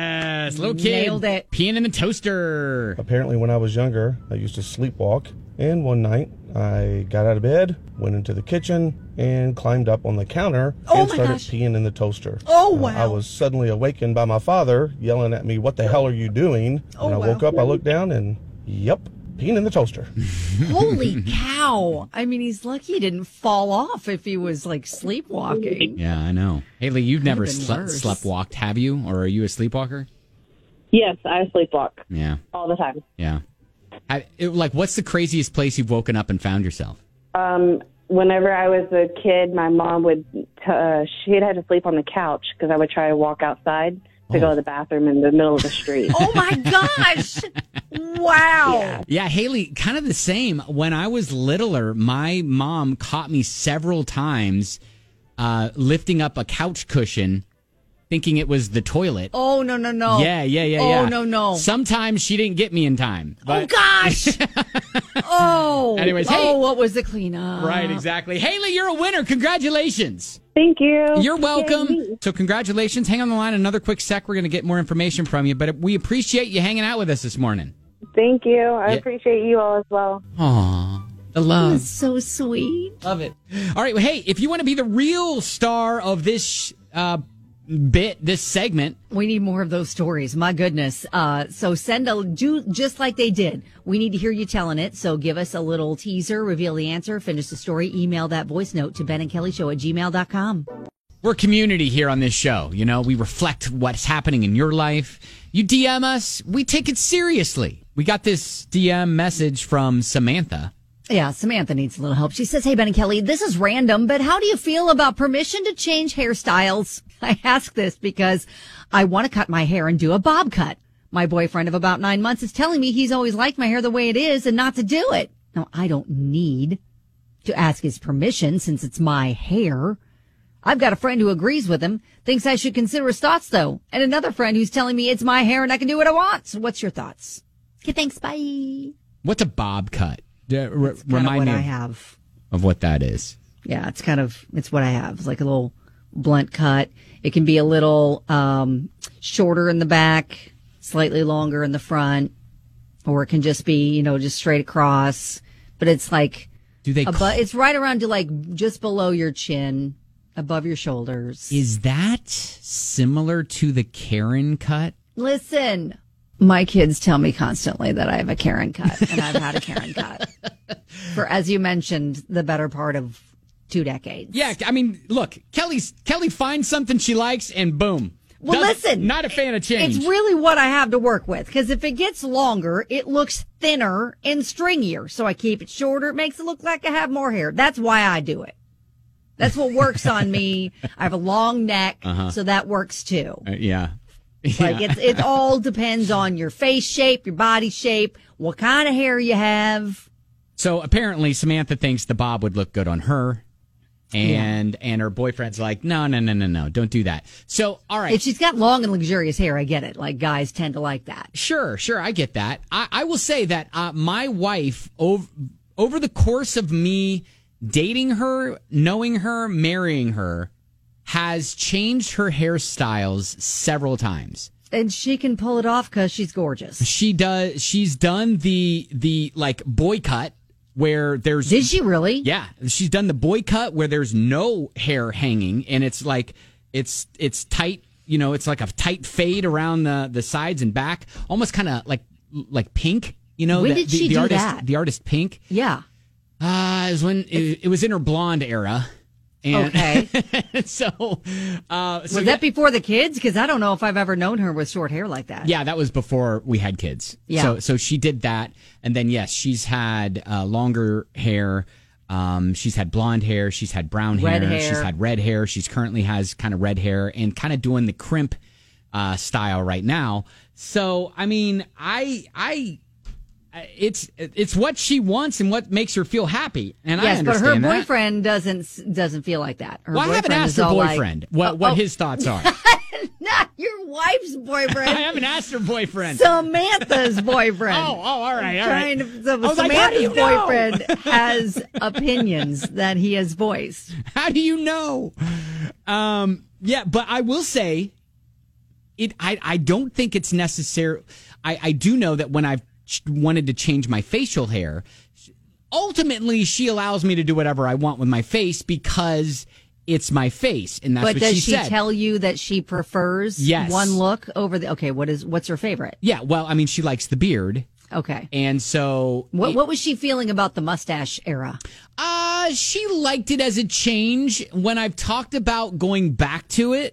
Yes, little kid. Nailed it. Peeing in the toaster. Apparently, when I was younger, I used to sleepwalk. And one night, I got out of bed, went into the kitchen, and climbed up on the counter Oh and my started gosh. peeing in the toaster. Oh, Uh, wow. I was suddenly awakened by my father yelling at me, "What the hell are you doing?" Oh, When I wow. woke up, I looked down and, yep, peeing in the toaster. Holy cow. I mean, he's lucky he didn't fall off if he was like sleepwalking. Yeah, I know. Haley, you've never been slept, worse. slept walked, have you? Or are you a sleepwalker? Yes, I sleepwalk Yeah, all the time. yeah. I, it, like, what's the craziest place you've woken up and found yourself? Um, whenever I was a kid, my mom would, t- uh, she'd had to sleep on the couch because I would try to walk outside to Oh. go to the bathroom in the middle of the street. Oh my gosh. Wow. Yeah, Haley, kind of the same. When I was littler, my mom caught me several times uh, lifting up a couch cushion, thinking it was the toilet. Oh, no, no, no. Yeah, yeah, yeah, Oh, yeah. no, no. Sometimes she didn't get me in time. Oh, But, gosh. Oh. Anyways, oh, hey- what was the cleanup? right, exactly. Haley, you're a winner. Congratulations. Thank you. You're welcome. Yay. So congratulations. Hang on the line another quick sec. We're going to get more information from you, but we appreciate you hanging out with us this morning. Thank you. I Yeah. appreciate you all as well. Aw, the love. That's so sweet. Love it. All right. Well, hey, if you want to be the real star of this uh, bit, this segment, We need more of those stories. My goodness. Uh, so send a, do just like they did. We need to hear you telling it. So give us a little teaser, reveal the answer, finish the story, email that voice note to Ben and Kelly Show at gmail dot com. we're community here on this show. You know, we reflect what's happening in your life. You D M us, we take it seriously. We got this D M message from Samantha. Yeah, Samantha needs a little help. She says, hey, Ben and Kelly, this is random, but how do you feel about permission to change hairstyles? I ask this because I want to cut my hair and do a bob cut. My boyfriend of about nine months is telling me he's always liked my hair the way it is and not to do it. Now, I don't need to ask his permission since it's my hair. I've got a friend who agrees with him, thinks I should consider his thoughts, though, and another friend who's telling me it's my hair and I can do what I want. So what's your thoughts? Okay, thanks. Bye. What's a bob cut? Uh, r- That's kind of remind what me I of, have. of what that is. Yeah, it's kind of, it's what I have. It's like a little blunt cut. It can be a little um, shorter in the back, slightly longer in the front, or it can just be, you know, just straight across. But it's like, Do they? abo- call- it's right around to like just below your chin, above your shoulders. is that similar to the Karen cut? Listen, my kids tell me constantly that I have a Karen cut, and I've had a Karen cut for, as you mentioned, the better part of two decades. Yeah, I mean, look, Kelly's Kelly finds something she likes, and boom. Well, Doesn't- listen, not a fan of change. It's really what I have to work with, because if it gets longer, it looks thinner and stringier. So I keep it shorter. It makes it look like I have more hair. That's why I do it. That's what works on me. I have a long neck, Uh-huh. so that works too. Uh, yeah. Like it's it all depends on your face shape, your body shape, what kind of hair you have. So apparently Samantha thinks the bob would look good on her. And and her boyfriend's like, no, no, no, no, no, don't do that. So, all right. If she's got long and luxurious hair, I get it. Like guys tend to like that. Sure, sure, I get that. I, I will say that uh, my wife, over, over the course of me dating her, knowing her, marrying her, has changed her hairstyles several times. And she can pull it off because she's gorgeous. She does. She's done the the like boy cut where there's. Did she really? Yeah, she's done the boy cut where there's no hair hanging, and it's like it's it's tight. You know, it's like a tight fade around the the sides and back, almost kind of like like pink. You know, When the, did the, she the do artist, that? The artist Pink. Yeah. Uh, it was when it, it was in her blonde era. And Okay. so, uh, so was that before the kids? Because I don't know if I've ever known her with short hair like that. yeah, that was before we had kids. Yeah. So, so she did that, and then yes, she's had uh, longer hair. Um, she's had blonde hair. She's had brown hair. Red hair. She's had red hair. She's currently has kind of red hair and kind of doing the crimp uh, style right now. So, I mean, I, I, it's it's what she wants and what makes her feel happy, and I yes, but understand her that. boyfriend doesn't doesn't feel like that. Her Well, I haven't boyfriend asked is her all like- boyfriend what Oh, what oh. his thoughts are. Not your wife's boyfriend. I haven't asked her boyfriend. Samantha's boyfriend. Oh, oh, all right, all Trying right. To, so I was like, how do Samantha's you know? boyfriend has opinions that he has voiced. How do you know? Um, yeah, but I will say, it. I, I don't think it's necessary. I, I do know that when I've ch- wanted to change my facial hair, ultimately she allows me to do whatever I want with my face because it's my face, and that's but what does she she said. tell you that she prefers Yes. one look over the? Okay, what is what's her favorite? Yeah, well, I mean, she likes the beard. Okay. And so... What what was she feeling about the mustache era? Uh, she liked it as a change. When I've talked about going back to it,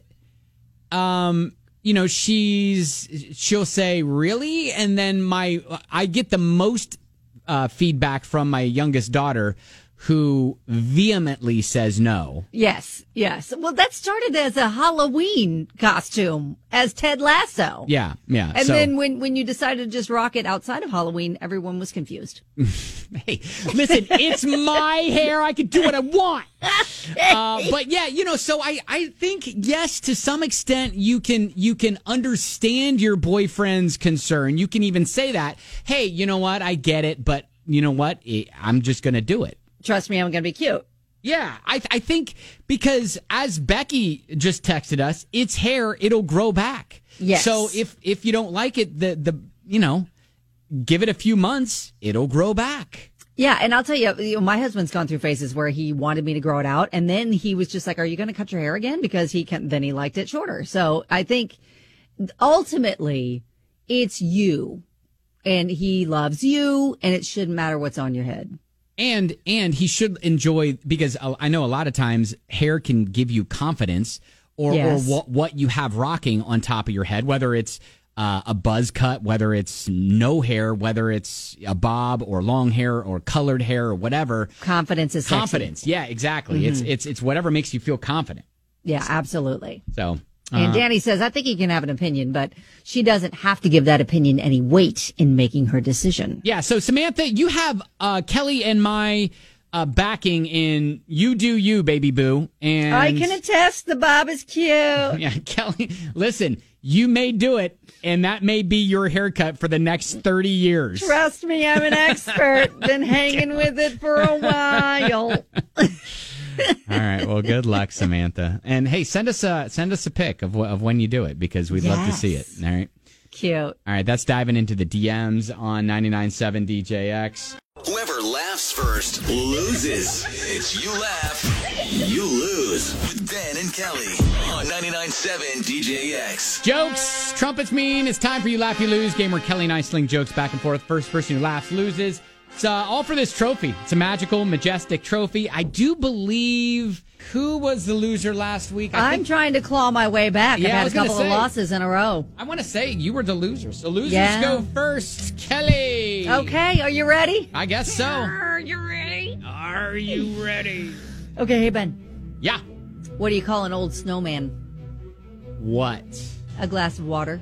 um, you know, she's she'll say, really? And then my I get the most uh, feedback from my youngest daughter, who vehemently says no. Yes, yes. Well, that started as a Halloween costume as Ted Lasso. Yeah, yeah. And so, then when, when you decided to just rock it outside of Halloween, everyone was confused. hey, listen, it's my hair. I can do what I want. Uh, but yeah, you know, so I, I think, yes, to some extent, you can you can understand your boyfriend's concern. You can even say that, hey, you know what? I get it, but you know what? I'm just going to do it. Trust me, I'm going to be cute. Yeah, I I think because as Becky just texted us, it's hair, it'll grow back. Yes. So if if you don't like it, the the you know, give it a few months, it'll grow back. Yeah, and I'll tell you, you know, my husband's gone through phases where he wanted me to grow it out, and then he was just like, "Are you going to cut your hair again?" Because he can. Then he liked it shorter. So I think ultimately it's you, and he loves you, and it shouldn't matter what's on your head. And and he should enjoy, because I know a lot of times hair can give you confidence, or, Yes. or what, what you have rocking on top of your head, whether it's uh, a buzz cut, whether it's no hair, whether it's a bob or long hair or colored hair or whatever. Confidence is sexy. Confidence. Yeah, exactly. Mhm. It's it's it's whatever makes you feel confident. Yeah, absolutely. So. And uh, Danny says, I think he can have an opinion, but she doesn't have to give that opinion any weight in making her decision. Yeah, so Samantha, you have uh, Kelly and my uh, backing in You Do You, Baby Boo. And I can attest the bob is cute. Yeah, Kelly, listen, you may do it, and that may be your haircut for the next thirty years. Trust me, I'm an expert. Been hanging with it for a while. All right, well, good luck, Samantha. And hey, send us a send us a pic of wh- of when you do it, because we'd love to see it. All right. Cute. All right, that's diving into the D Ms on ninety-nine point seven D J X. Whoever laughs first loses. It's You Laugh, You Lose with Ben and Kelly on ninety-nine point seven D J X. Jokes, trumpets mean it's time for You Laugh, You Lose, game where Kelly and I sling jokes back and forth. First person who laughs loses. It's uh, all for this trophy. It's a magical, majestic trophy. I do believe, who was the loser last week? I I'm think, trying to claw my way back. Yeah, I I've was had a gonna couple of say. losses in a row. I want to say you were the loser. So losers Yeah. go first. Kelly. Okay, are you ready? I guess so. Are you ready? Are you ready? Okay, hey, Ben. Yeah. What do you call an old snowman? What? A glass of water.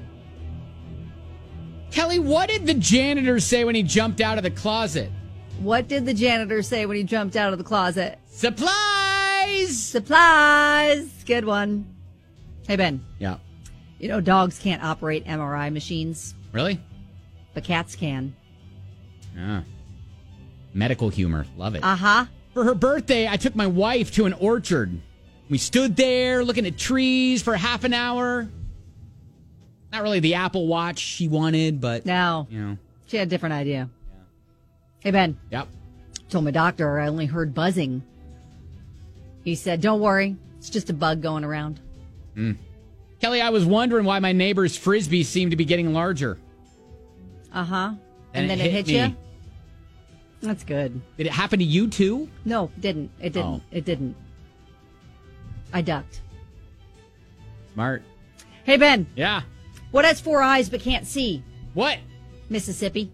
Kelly, what did the janitor say when he jumped out of the closet? What did the janitor say when he jumped out of the closet? Supplies! Supplies! Good one. Hey, Ben. Yeah. You know, dogs can't operate M R I machines, Really? but cats can. Yeah. Medical humor. Love it. Uh-huh. For her birthday, I took my wife to an orchard. We stood there looking at trees for half an hour. Not really the Apple Watch she wanted, but, No. you know. She had a different idea. Hey, Ben. Yep. Told my doctor I only heard buzzing. He said, don't worry. It's just a bug going around. Mm. Kelly, I was wondering why my neighbor's Frisbee seemed to be getting larger. Uh-huh. And And, then it it hit hit, me. you? That's good. Did it happen to you, too? No, didn't. It didn't. Oh. It didn't. I ducked. Smart. Hey, Ben. Yeah. What has four eyes but can't see? What? Mississippi.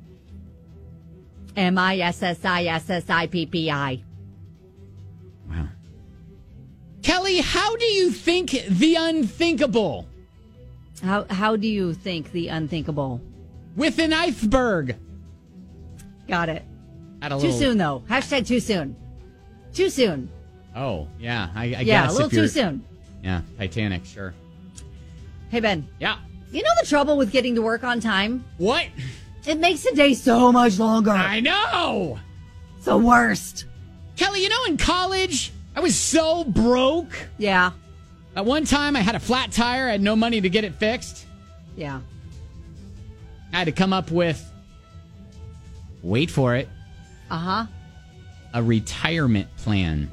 M I S S I S S I P P I. Wow. Kelly, how do you think the unthinkable? How how do you think the unthinkable? With an iceberg. Got it. Had a Too little- soon, though. Hashtag too soon. Too soon. Oh, yeah. I, I yeah, guess a little if you're- too soon. Yeah, Titanic, sure. Hey, Ben. Yeah. You know the trouble with getting to work on time? What? It makes the day so much longer. I know. It's the worst. Kelly, you know, in college, I was so broke. Yeah. At one time, I had a flat tire. I had no money to get it fixed. Yeah. I had to come up with, wait for it, Uh-huh. a retirement plan.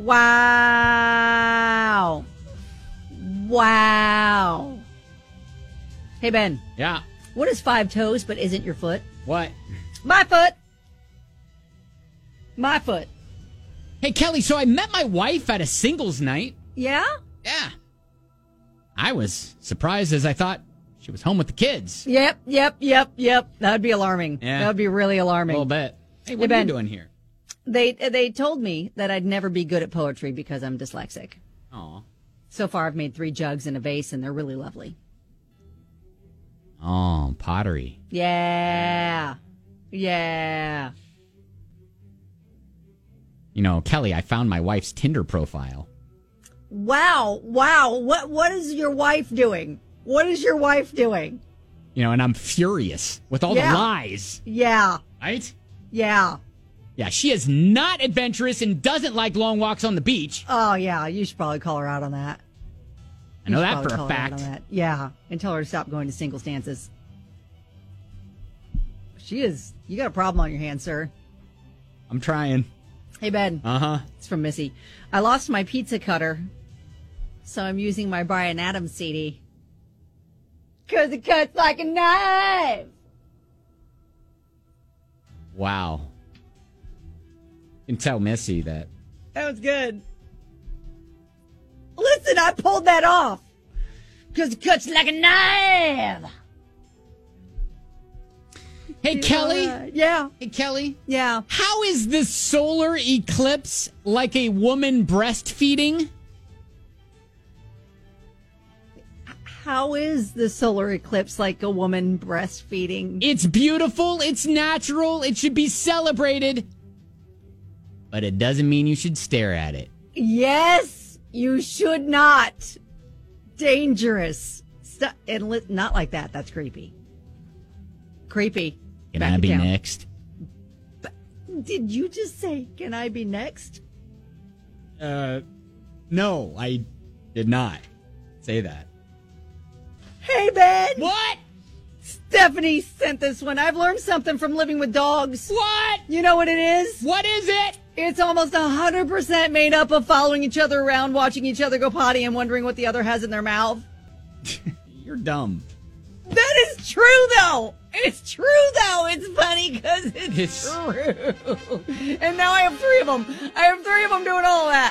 Wow. Wow. Hey, Ben. Yeah. What is five toes but isn't your foot? What? My foot. My foot. Hey, Kelly, so I met my wife at a singles night. Yeah? Yeah. I was surprised as I thought she was home with the kids. Yep, yep, yep, yep. That would be alarming. Yeah. That would be really alarming. A little bit. Hey, what Hey, are Ben. you doing here? They they told me that I'd never be good at poetry because I'm dyslexic. Aw. So far, I've made three jugs and a vase, and they're really lovely. Oh, pottery. Yeah. Yeah. You know, Kelly, I found my wife's Tinder profile. Wow. Wow. What What is your wife doing? What is your wife doing? You know, and I'm furious with all Yeah. the lies. Yeah. Right? Yeah. Yeah, she is not adventurous and doesn't like long walks on the beach. Oh, yeah. You should probably call her out on that. I know You should that probably for a call her out fact. on that. Yeah. And tell her to stop going to singles dances. She is. You got a problem on your hands, sir. I'm trying. Hey, Ben. Uh-huh. It's from Missy. I lost my pizza cutter, so I'm using my Bryan Adams C D. Because it cuts like a knife. Wow. You can tell Missy that. That was good. Listen, I pulled that off. Because it cuts like a knife. Hey, Kelly. Yeah. Hey, Kelly. Yeah. How is the solar eclipse like a woman breastfeeding? How is the solar eclipse like a woman breastfeeding? It's beautiful. It's natural. It should be celebrated. But it doesn't mean you should stare at it. Yes, you should not. Dangerous. St- and li- not like that. That's creepy. Creepy. Can Back I it be down. next? Did you just say, can I be next? Uh, no, I did not say that. Hey, Ben. What? Stephanie sent this one. I've learned something from living with dogs. What? You know what it is? What is it? It's almost one hundred percent made up of following each other around, watching each other go potty, and wondering what the other has in their mouth. You're dumb. That is true, though. It's true, though. It's funny because it's, It's- true. And now I have three of them. I have three of them doing all that.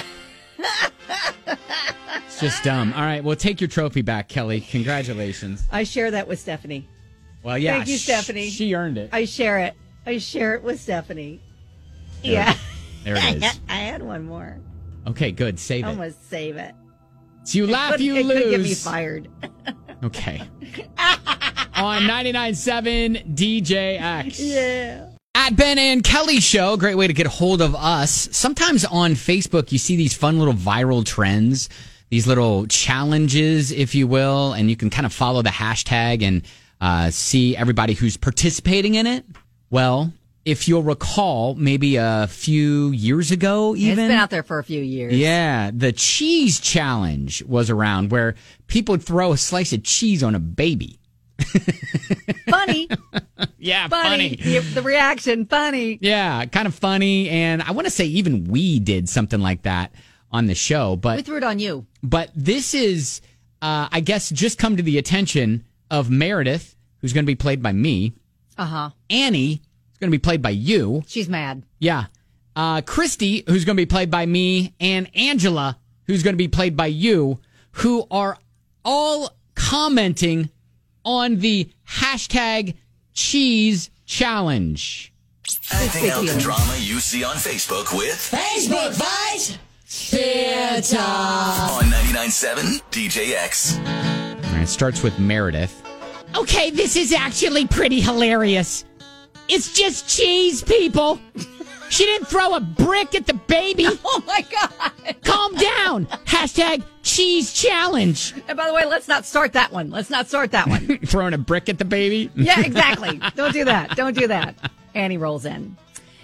It's just dumb. All right, well, take your trophy back, Kelly. Congratulations. I share that with Stephanie. Well, yeah. Thank you, sh- Stephanie. She earned it. I share it. I share it with Stephanie. There- Yeah. There it is. I had one more. Okay, good. Save I'm it. going to save it. So you laugh, Could- you it lose. could get me fired. Okay. On ninety-nine point seven D J X. Yeah. At Ben and Kelly Show, great way to get a hold of us. Sometimes on Facebook, you see these fun little viral trends, these little challenges, if you will, and you can kind of follow the hashtag and uh, see everybody who's participating in it. Well, if you'll recall, maybe a few years ago, even. It's been out there for a few years. Yeah, the cheese challenge was around where people would throw a slice of cheese on a baby. Funny. Yeah, Funny. funny. The, the reaction, funny. Yeah, kind of funny. And I want to say even we did something like that on the show. But We threw it on you. But this is, uh, I guess, just come to the attention of Meredith, who's going to be played by me. Uh-huh. Annie, who's going to be played by you. She's mad. Yeah. Uh, Christy, who's going to be played by me. And Angela, who's going to be played by you, who are all commenting on the hashtag cheese challenge. Acting out the drama you see on Facebook with Facebook Vice Theater. on ninety-nine point seven D J X. All right, it starts with Meredith. Okay, this is actually pretty hilarious. It's just cheese, people. She didn't throw a brick at the baby. Oh, my God. Calm down. Hashtag cheese challenge. And by the way, let's not start that one. Let's not start that one. Throwing a brick at the baby? Yeah, exactly. Don't do that. Don't do that. Annie rolls in.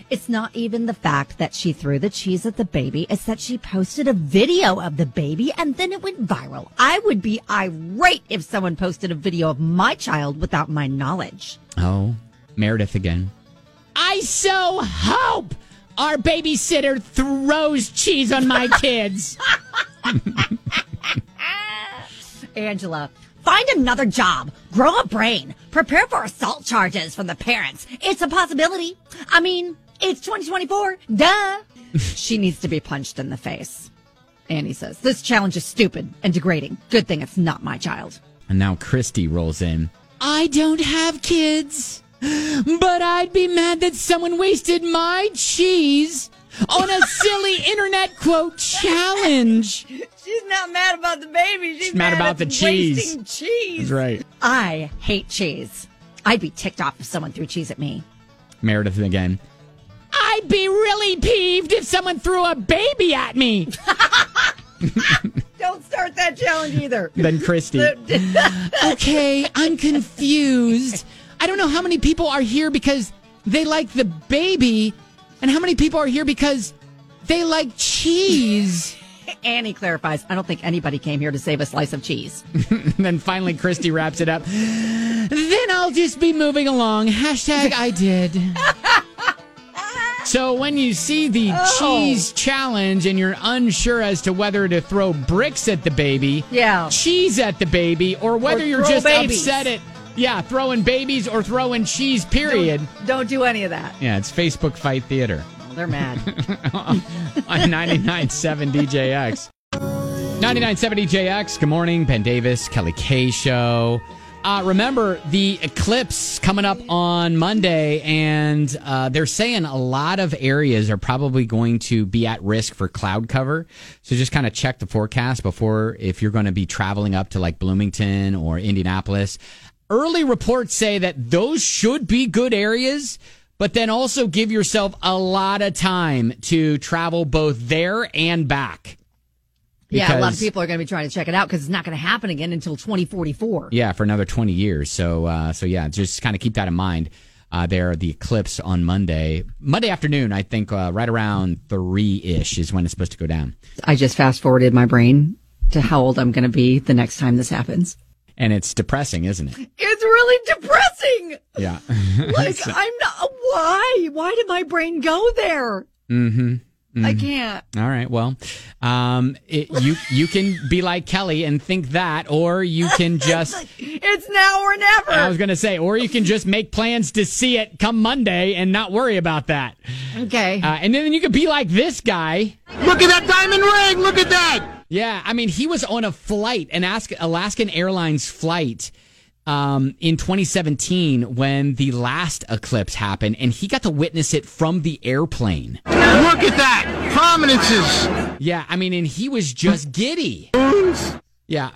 It's not even the fact that she threw the cheese at the baby. It's that she posted a video of the baby and then it went viral. I would be irate if someone posted a video of my child without my knowledge. Oh, Meredith again. I so hope our babysitter throws cheese on my kids. Angela, find another job. Grow a brain. Prepare for assault charges from the parents. It's a possibility. I mean, it's twenty twenty-four. Duh. She needs to be punched in the face. Annie says, this challenge is stupid and degrading. Good thing it's not my child. And now Christy rolls in. I don't have kids, but I'd be mad that someone wasted my cheese on a silly internet quote challenge. She's not mad about the baby. She's, She's mad, mad about the cheese. Wasting cheese. That's right. I hate cheese. I'd be ticked off if someone threw cheese at me. Meredith again. I'd be really peeved if someone threw a baby at me. Don't start that challenge either. Then Christy. Okay, I'm confused. I don't know how many people are here because they like the baby and how many people are here because they like cheese. Annie clarifies, I don't think anybody came here to save a slice of cheese. Then finally Christy wraps it up. Then I'll just be moving along. Hashtag I did. So when you see the oh. cheese challenge and you're unsure as to whether to throw bricks at the baby, yeah. cheese at the baby, or whether or you're just babies. upset at, yeah, throwing babies or throwing cheese, period. Don't, don't do any of that. Yeah, it's Facebook Fight Theater. Well, they're mad. On ninety-nine point seven D J X. ninety-nine point seven D J X, good morning. Ben Davis, Kelly K Show. Uh, remember, the eclipse coming up on Monday, and uh, they're saying a lot of areas are probably going to be at risk for cloud cover. So just kind of check the forecast before, if you're going to be traveling up to like Bloomington or Indianapolis. Early reports say that those should be good areas, but then also give yourself a lot of time to travel both there and back. Because, yeah, a lot of people are going to be trying to check it out because it's not going to happen again until twenty forty-four. Yeah, for another twenty years. So, uh, so yeah, just kind of keep that in mind. Uh, there, the eclipse on Monday, Monday afternoon, I think, uh, right around three-ish is when it's supposed to go down. I just fast-forwarded my brain to how old I'm going to be the next time this happens. And it's depressing, isn't it? It's really depressing. Yeah. Like, so, I'm not, why? Why did my brain go there? Mm-hmm. Mm-hmm. I can't. All right. Well, um, it, you you can be like Kelly and think that, or you can just... It's now or never. I was going to say, or you can just make plans to see it come Monday and not worry about that. Okay. Uh, and then you could be like this guy. Look at that diamond ring. Look at that. Yeah. I mean, he was on a flight, an Alaskan Airlines flight, Um, in twenty seventeen when the last eclipse happened, and he got to witness it from the airplane. Look at that! Prominences! Yeah, I mean, and he was just giddy. Yeah.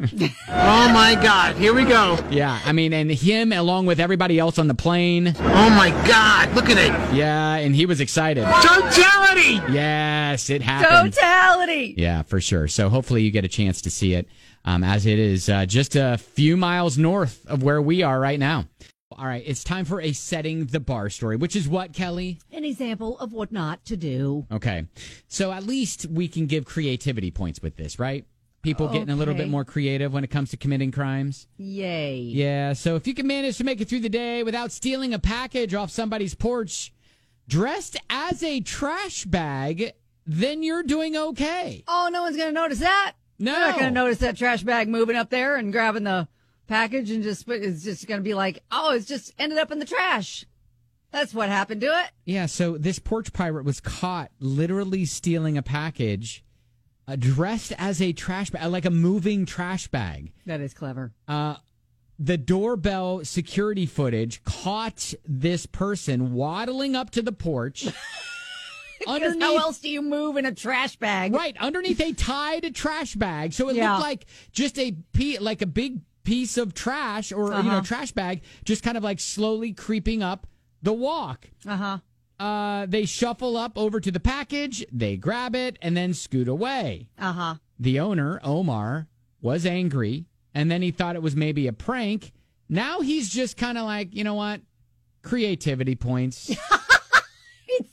Oh my God, here we go. Yeah, I mean, and him along with everybody else on the plane. Oh my God, look at it. Yeah, and he was excited. Totality! Yes, it happened. Totality! Yeah, for sure. So hopefully you get a chance to see it. Um, as it is uh, just a few miles north of where we are right now. All right, it's time for a setting the bar story, which is what, Kelly? An example of what not to do. Okay, so at least we can give creativity points with this, right? People okay. getting a little bit more creative when it comes to committing crimes. Yay. Yeah, so if you can manage to make it through the day without stealing a package off somebody's porch, dressed as a trash bag, then you're doing okay. Oh, no one's going to notice that? No. You're not going to notice that trash bag moving up there and grabbing the package and just, it's just going to be like, oh, it's just ended up in the trash. That's what happened to it. Yeah, so this porch pirate was caught literally stealing a package uh, dressed as a trash bag, like a moving trash bag. That is clever. Uh, the doorbell security footage caught this person waddling up to the porch. Underneath, how else do you move in a trash bag? Right, underneath a tied trash bag, so it yeah. looked like just a pe- like a big piece of trash or uh-huh. you know trash bag, just kind of like slowly creeping up the walk. Uh-huh. Uh They shuffle up over to the package, they grab it, and then scoot away. Uh-huh. The owner, Omar, was angry, and then he thought it was maybe a prank. Now he's just kind of like, you know what? Creativity points. He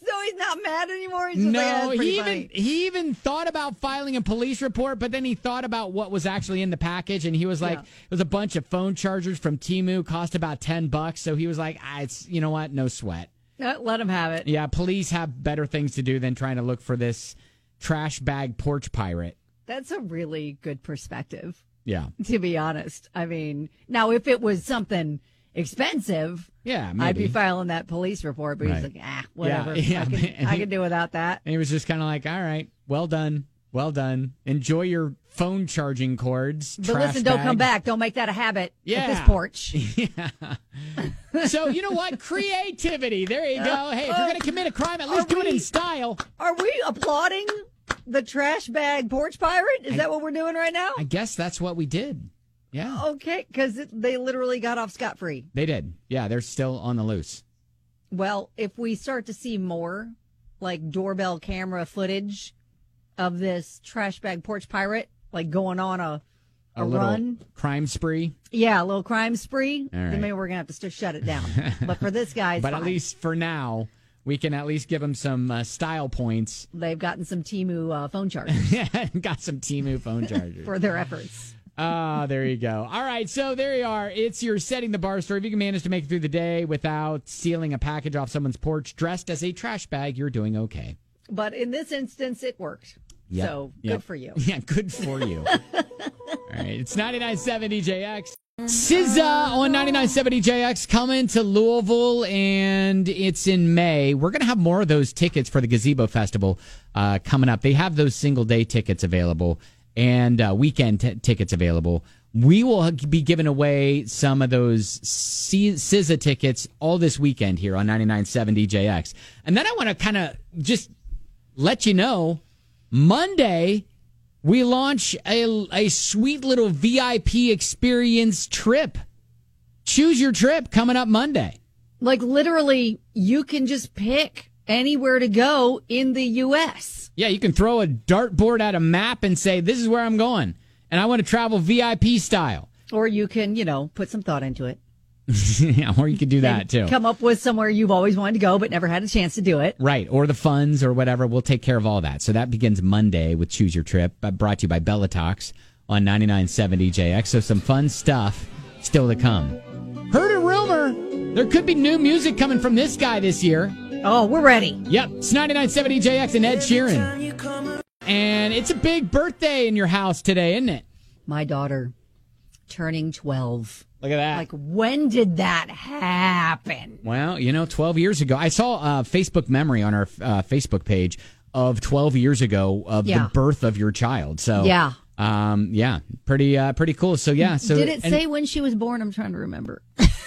mad anymore? He's just No, like, "Ah, that's pretty he funny." even he even thought about filing a police report, but then he thought about what was actually in the package, and he was like, Yeah. "It was a bunch of phone chargers from Temu, cost about ten bucks." So he was like, ah, "It's you know what, no sweat." Uh, Let him have it. Yeah, police have better things to do than trying to look for this trash bag porch pirate. That's a really good perspective, Yeah, to be honest. I mean, now if it was something expensive, yeah, maybe. I'd be filing that police report. But Right. he's like, ah, whatever. Yeah, yeah, I, can, I can do without that. And he was just kind of like, "All right, well done, well done. Enjoy your phone charging cords." But trash listen, don't bag." come back. Don't make that a habit Yeah. at this porch. Yeah. So you know what? Creativity. There you go. Hey, if you're going to commit a crime, at least Are do it we- in style. Are we applauding the trash bag porch pirate? Is that what we're doing right now? I guess that's what we did. Yeah. Okay, because they literally got off scot-free. They did. Yeah, they're still on the loose. Well, if we start to see more like doorbell camera footage of this trash bag porch pirate, like going on a a, A little run, crime spree. yeah, a little crime spree, All right. then maybe we're gonna have to st- shut it down. But for this guy, it's But at fine. least for now, we can at least give them some uh, style points. They've gotten some Temu uh, phone chargers Got some Temu phone chargers. for their efforts. Ah, there you go. All right, so there you are. It's your Setting the Bar story. If you can manage to make it through the day without stealing a package off someone's porch dressed as a trash bag, you're doing okay. But in this instance, it worked. Yep. So Yep. good for you. Yeah, good for you. All right, it's ninety-nine point seven D J X. S Z A on ninety-nine point seven D J X coming to Louisville, and it's in May. We're going to have more of those tickets for the Gazebo Festival uh, coming up. They have those single-day tickets available and uh, weekend t- tickets available. We will be giving away some of those C- S Z A tickets all this weekend here on ninety-nine point seven D J X. And then I want to kind of just let you know, Monday, we launch a, a sweet little V I P experience trip. Choose your trip coming up Monday. Like literally, you can just pick anywhere to go in the U S. Yeah, you can throw a dartboard at a map and say, this is where I'm going. And I want to travel V I P style. Or you can, you know, put some thought into it. Yeah, or you could do that too. Come up with somewhere you've always wanted to go but never had a chance to do it. Right, or the funds or whatever. We'll take care of all that. So that begins Monday with Choose Your Trip, uh, brought to you by Bellatox on ninety-nine point seven D J X. So some fun stuff still to come. Heard a rumor there could be new music coming from this guy this year. Oh, we're ready. Yep, it's ninety-nine point seven D J X and Ed Sheeran. And it's a big birthday in your house today, isn't it? My daughter turning twelve. Look at that. Like, when did that happen? Well, you know, twelve years ago, I saw a Facebook memory on our uh, Facebook page of twelve years ago of Yeah. the birth of your child. So, Yeah. um, yeah, pretty, uh, pretty cool. So, yeah. So, did it and, say when she was born? I'm trying to remember.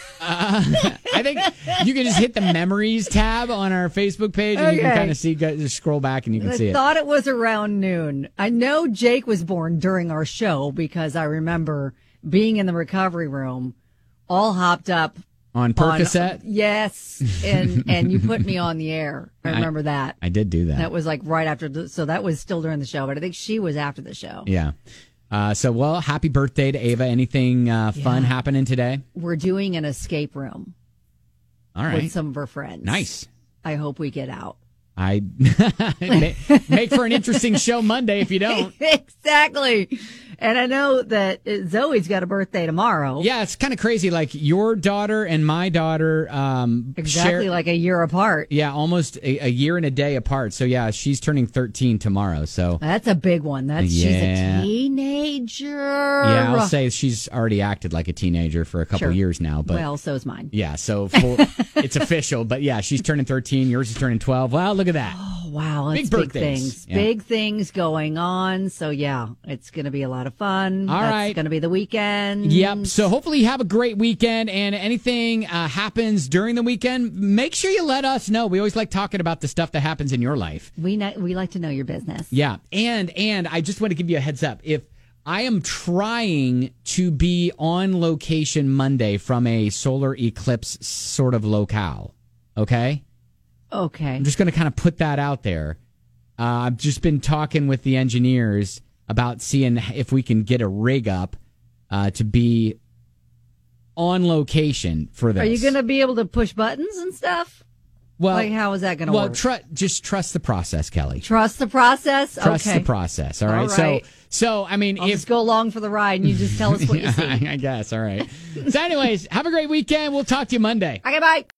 Uh, I think you can just hit the memories tab on our Facebook page, and you can Okay. kind of see. go- Just scroll back, and you can I see it. thought it was around noon. I know Jake was born during our show because I remember being in the recovery room, all hopped up On Percocet? yes, and and you put me on the air. I I- remember that. I did do that. That was like right after, the, so that was still during the show, but I think she was after the show. Yeah. Uh, so, well, happy birthday to Ava. Anything uh, fun Yeah. happening today? We're doing an escape room All right. with some of her friends. Nice. I hope we get out. I make, make for an interesting show Monday if you don't. Exactly. And I know that uh, Zoe's got a birthday tomorrow. Yeah, it's kind of crazy. Like your daughter and my daughter, um, Exactly share- like a year apart. yeah, almost a, a year and a day apart. So yeah, she's turning thirteen tomorrow. So That's a big one. That's Yeah. she's a teenager. yeah, I'll say she's already acted like a teenager for a couple Sure. years now. But well, so's mine. yeah, so for, it's official. But yeah, she's turning thirteen. Yours is turning twelve. Wow, look at that. Oh, wow, Big that's big, birthdays. things. Yeah. Big things going on. So yeah, it's going to be a lot of fun. All that's right. going to be the weekend. Yep. So hopefully you have a great weekend, and anything uh, happens during the weekend, make sure you let us know. We always like talking about the stuff that happens in your life. We know, we like to know your business. Yeah. And and I just want to give you a heads up. If I am trying to be on location Monday from a solar eclipse sort of locale, okay? Okay. I'm just going to kind of put that out there. Uh, I've just been talking with the engineers about seeing if we can get a rig up uh, to be on location for this. Are you going to be able to push buttons and stuff? Well, like, how is that going to well, work? Tr- just trust the process, Kelly. Trust the process? Trust okay. the process, all right? All right. So, so I mean, I'll if just go along for the ride and you just tell us what you see. I guess, all right. So anyways, have a great weekend. We'll talk to you Monday. Okay, bye.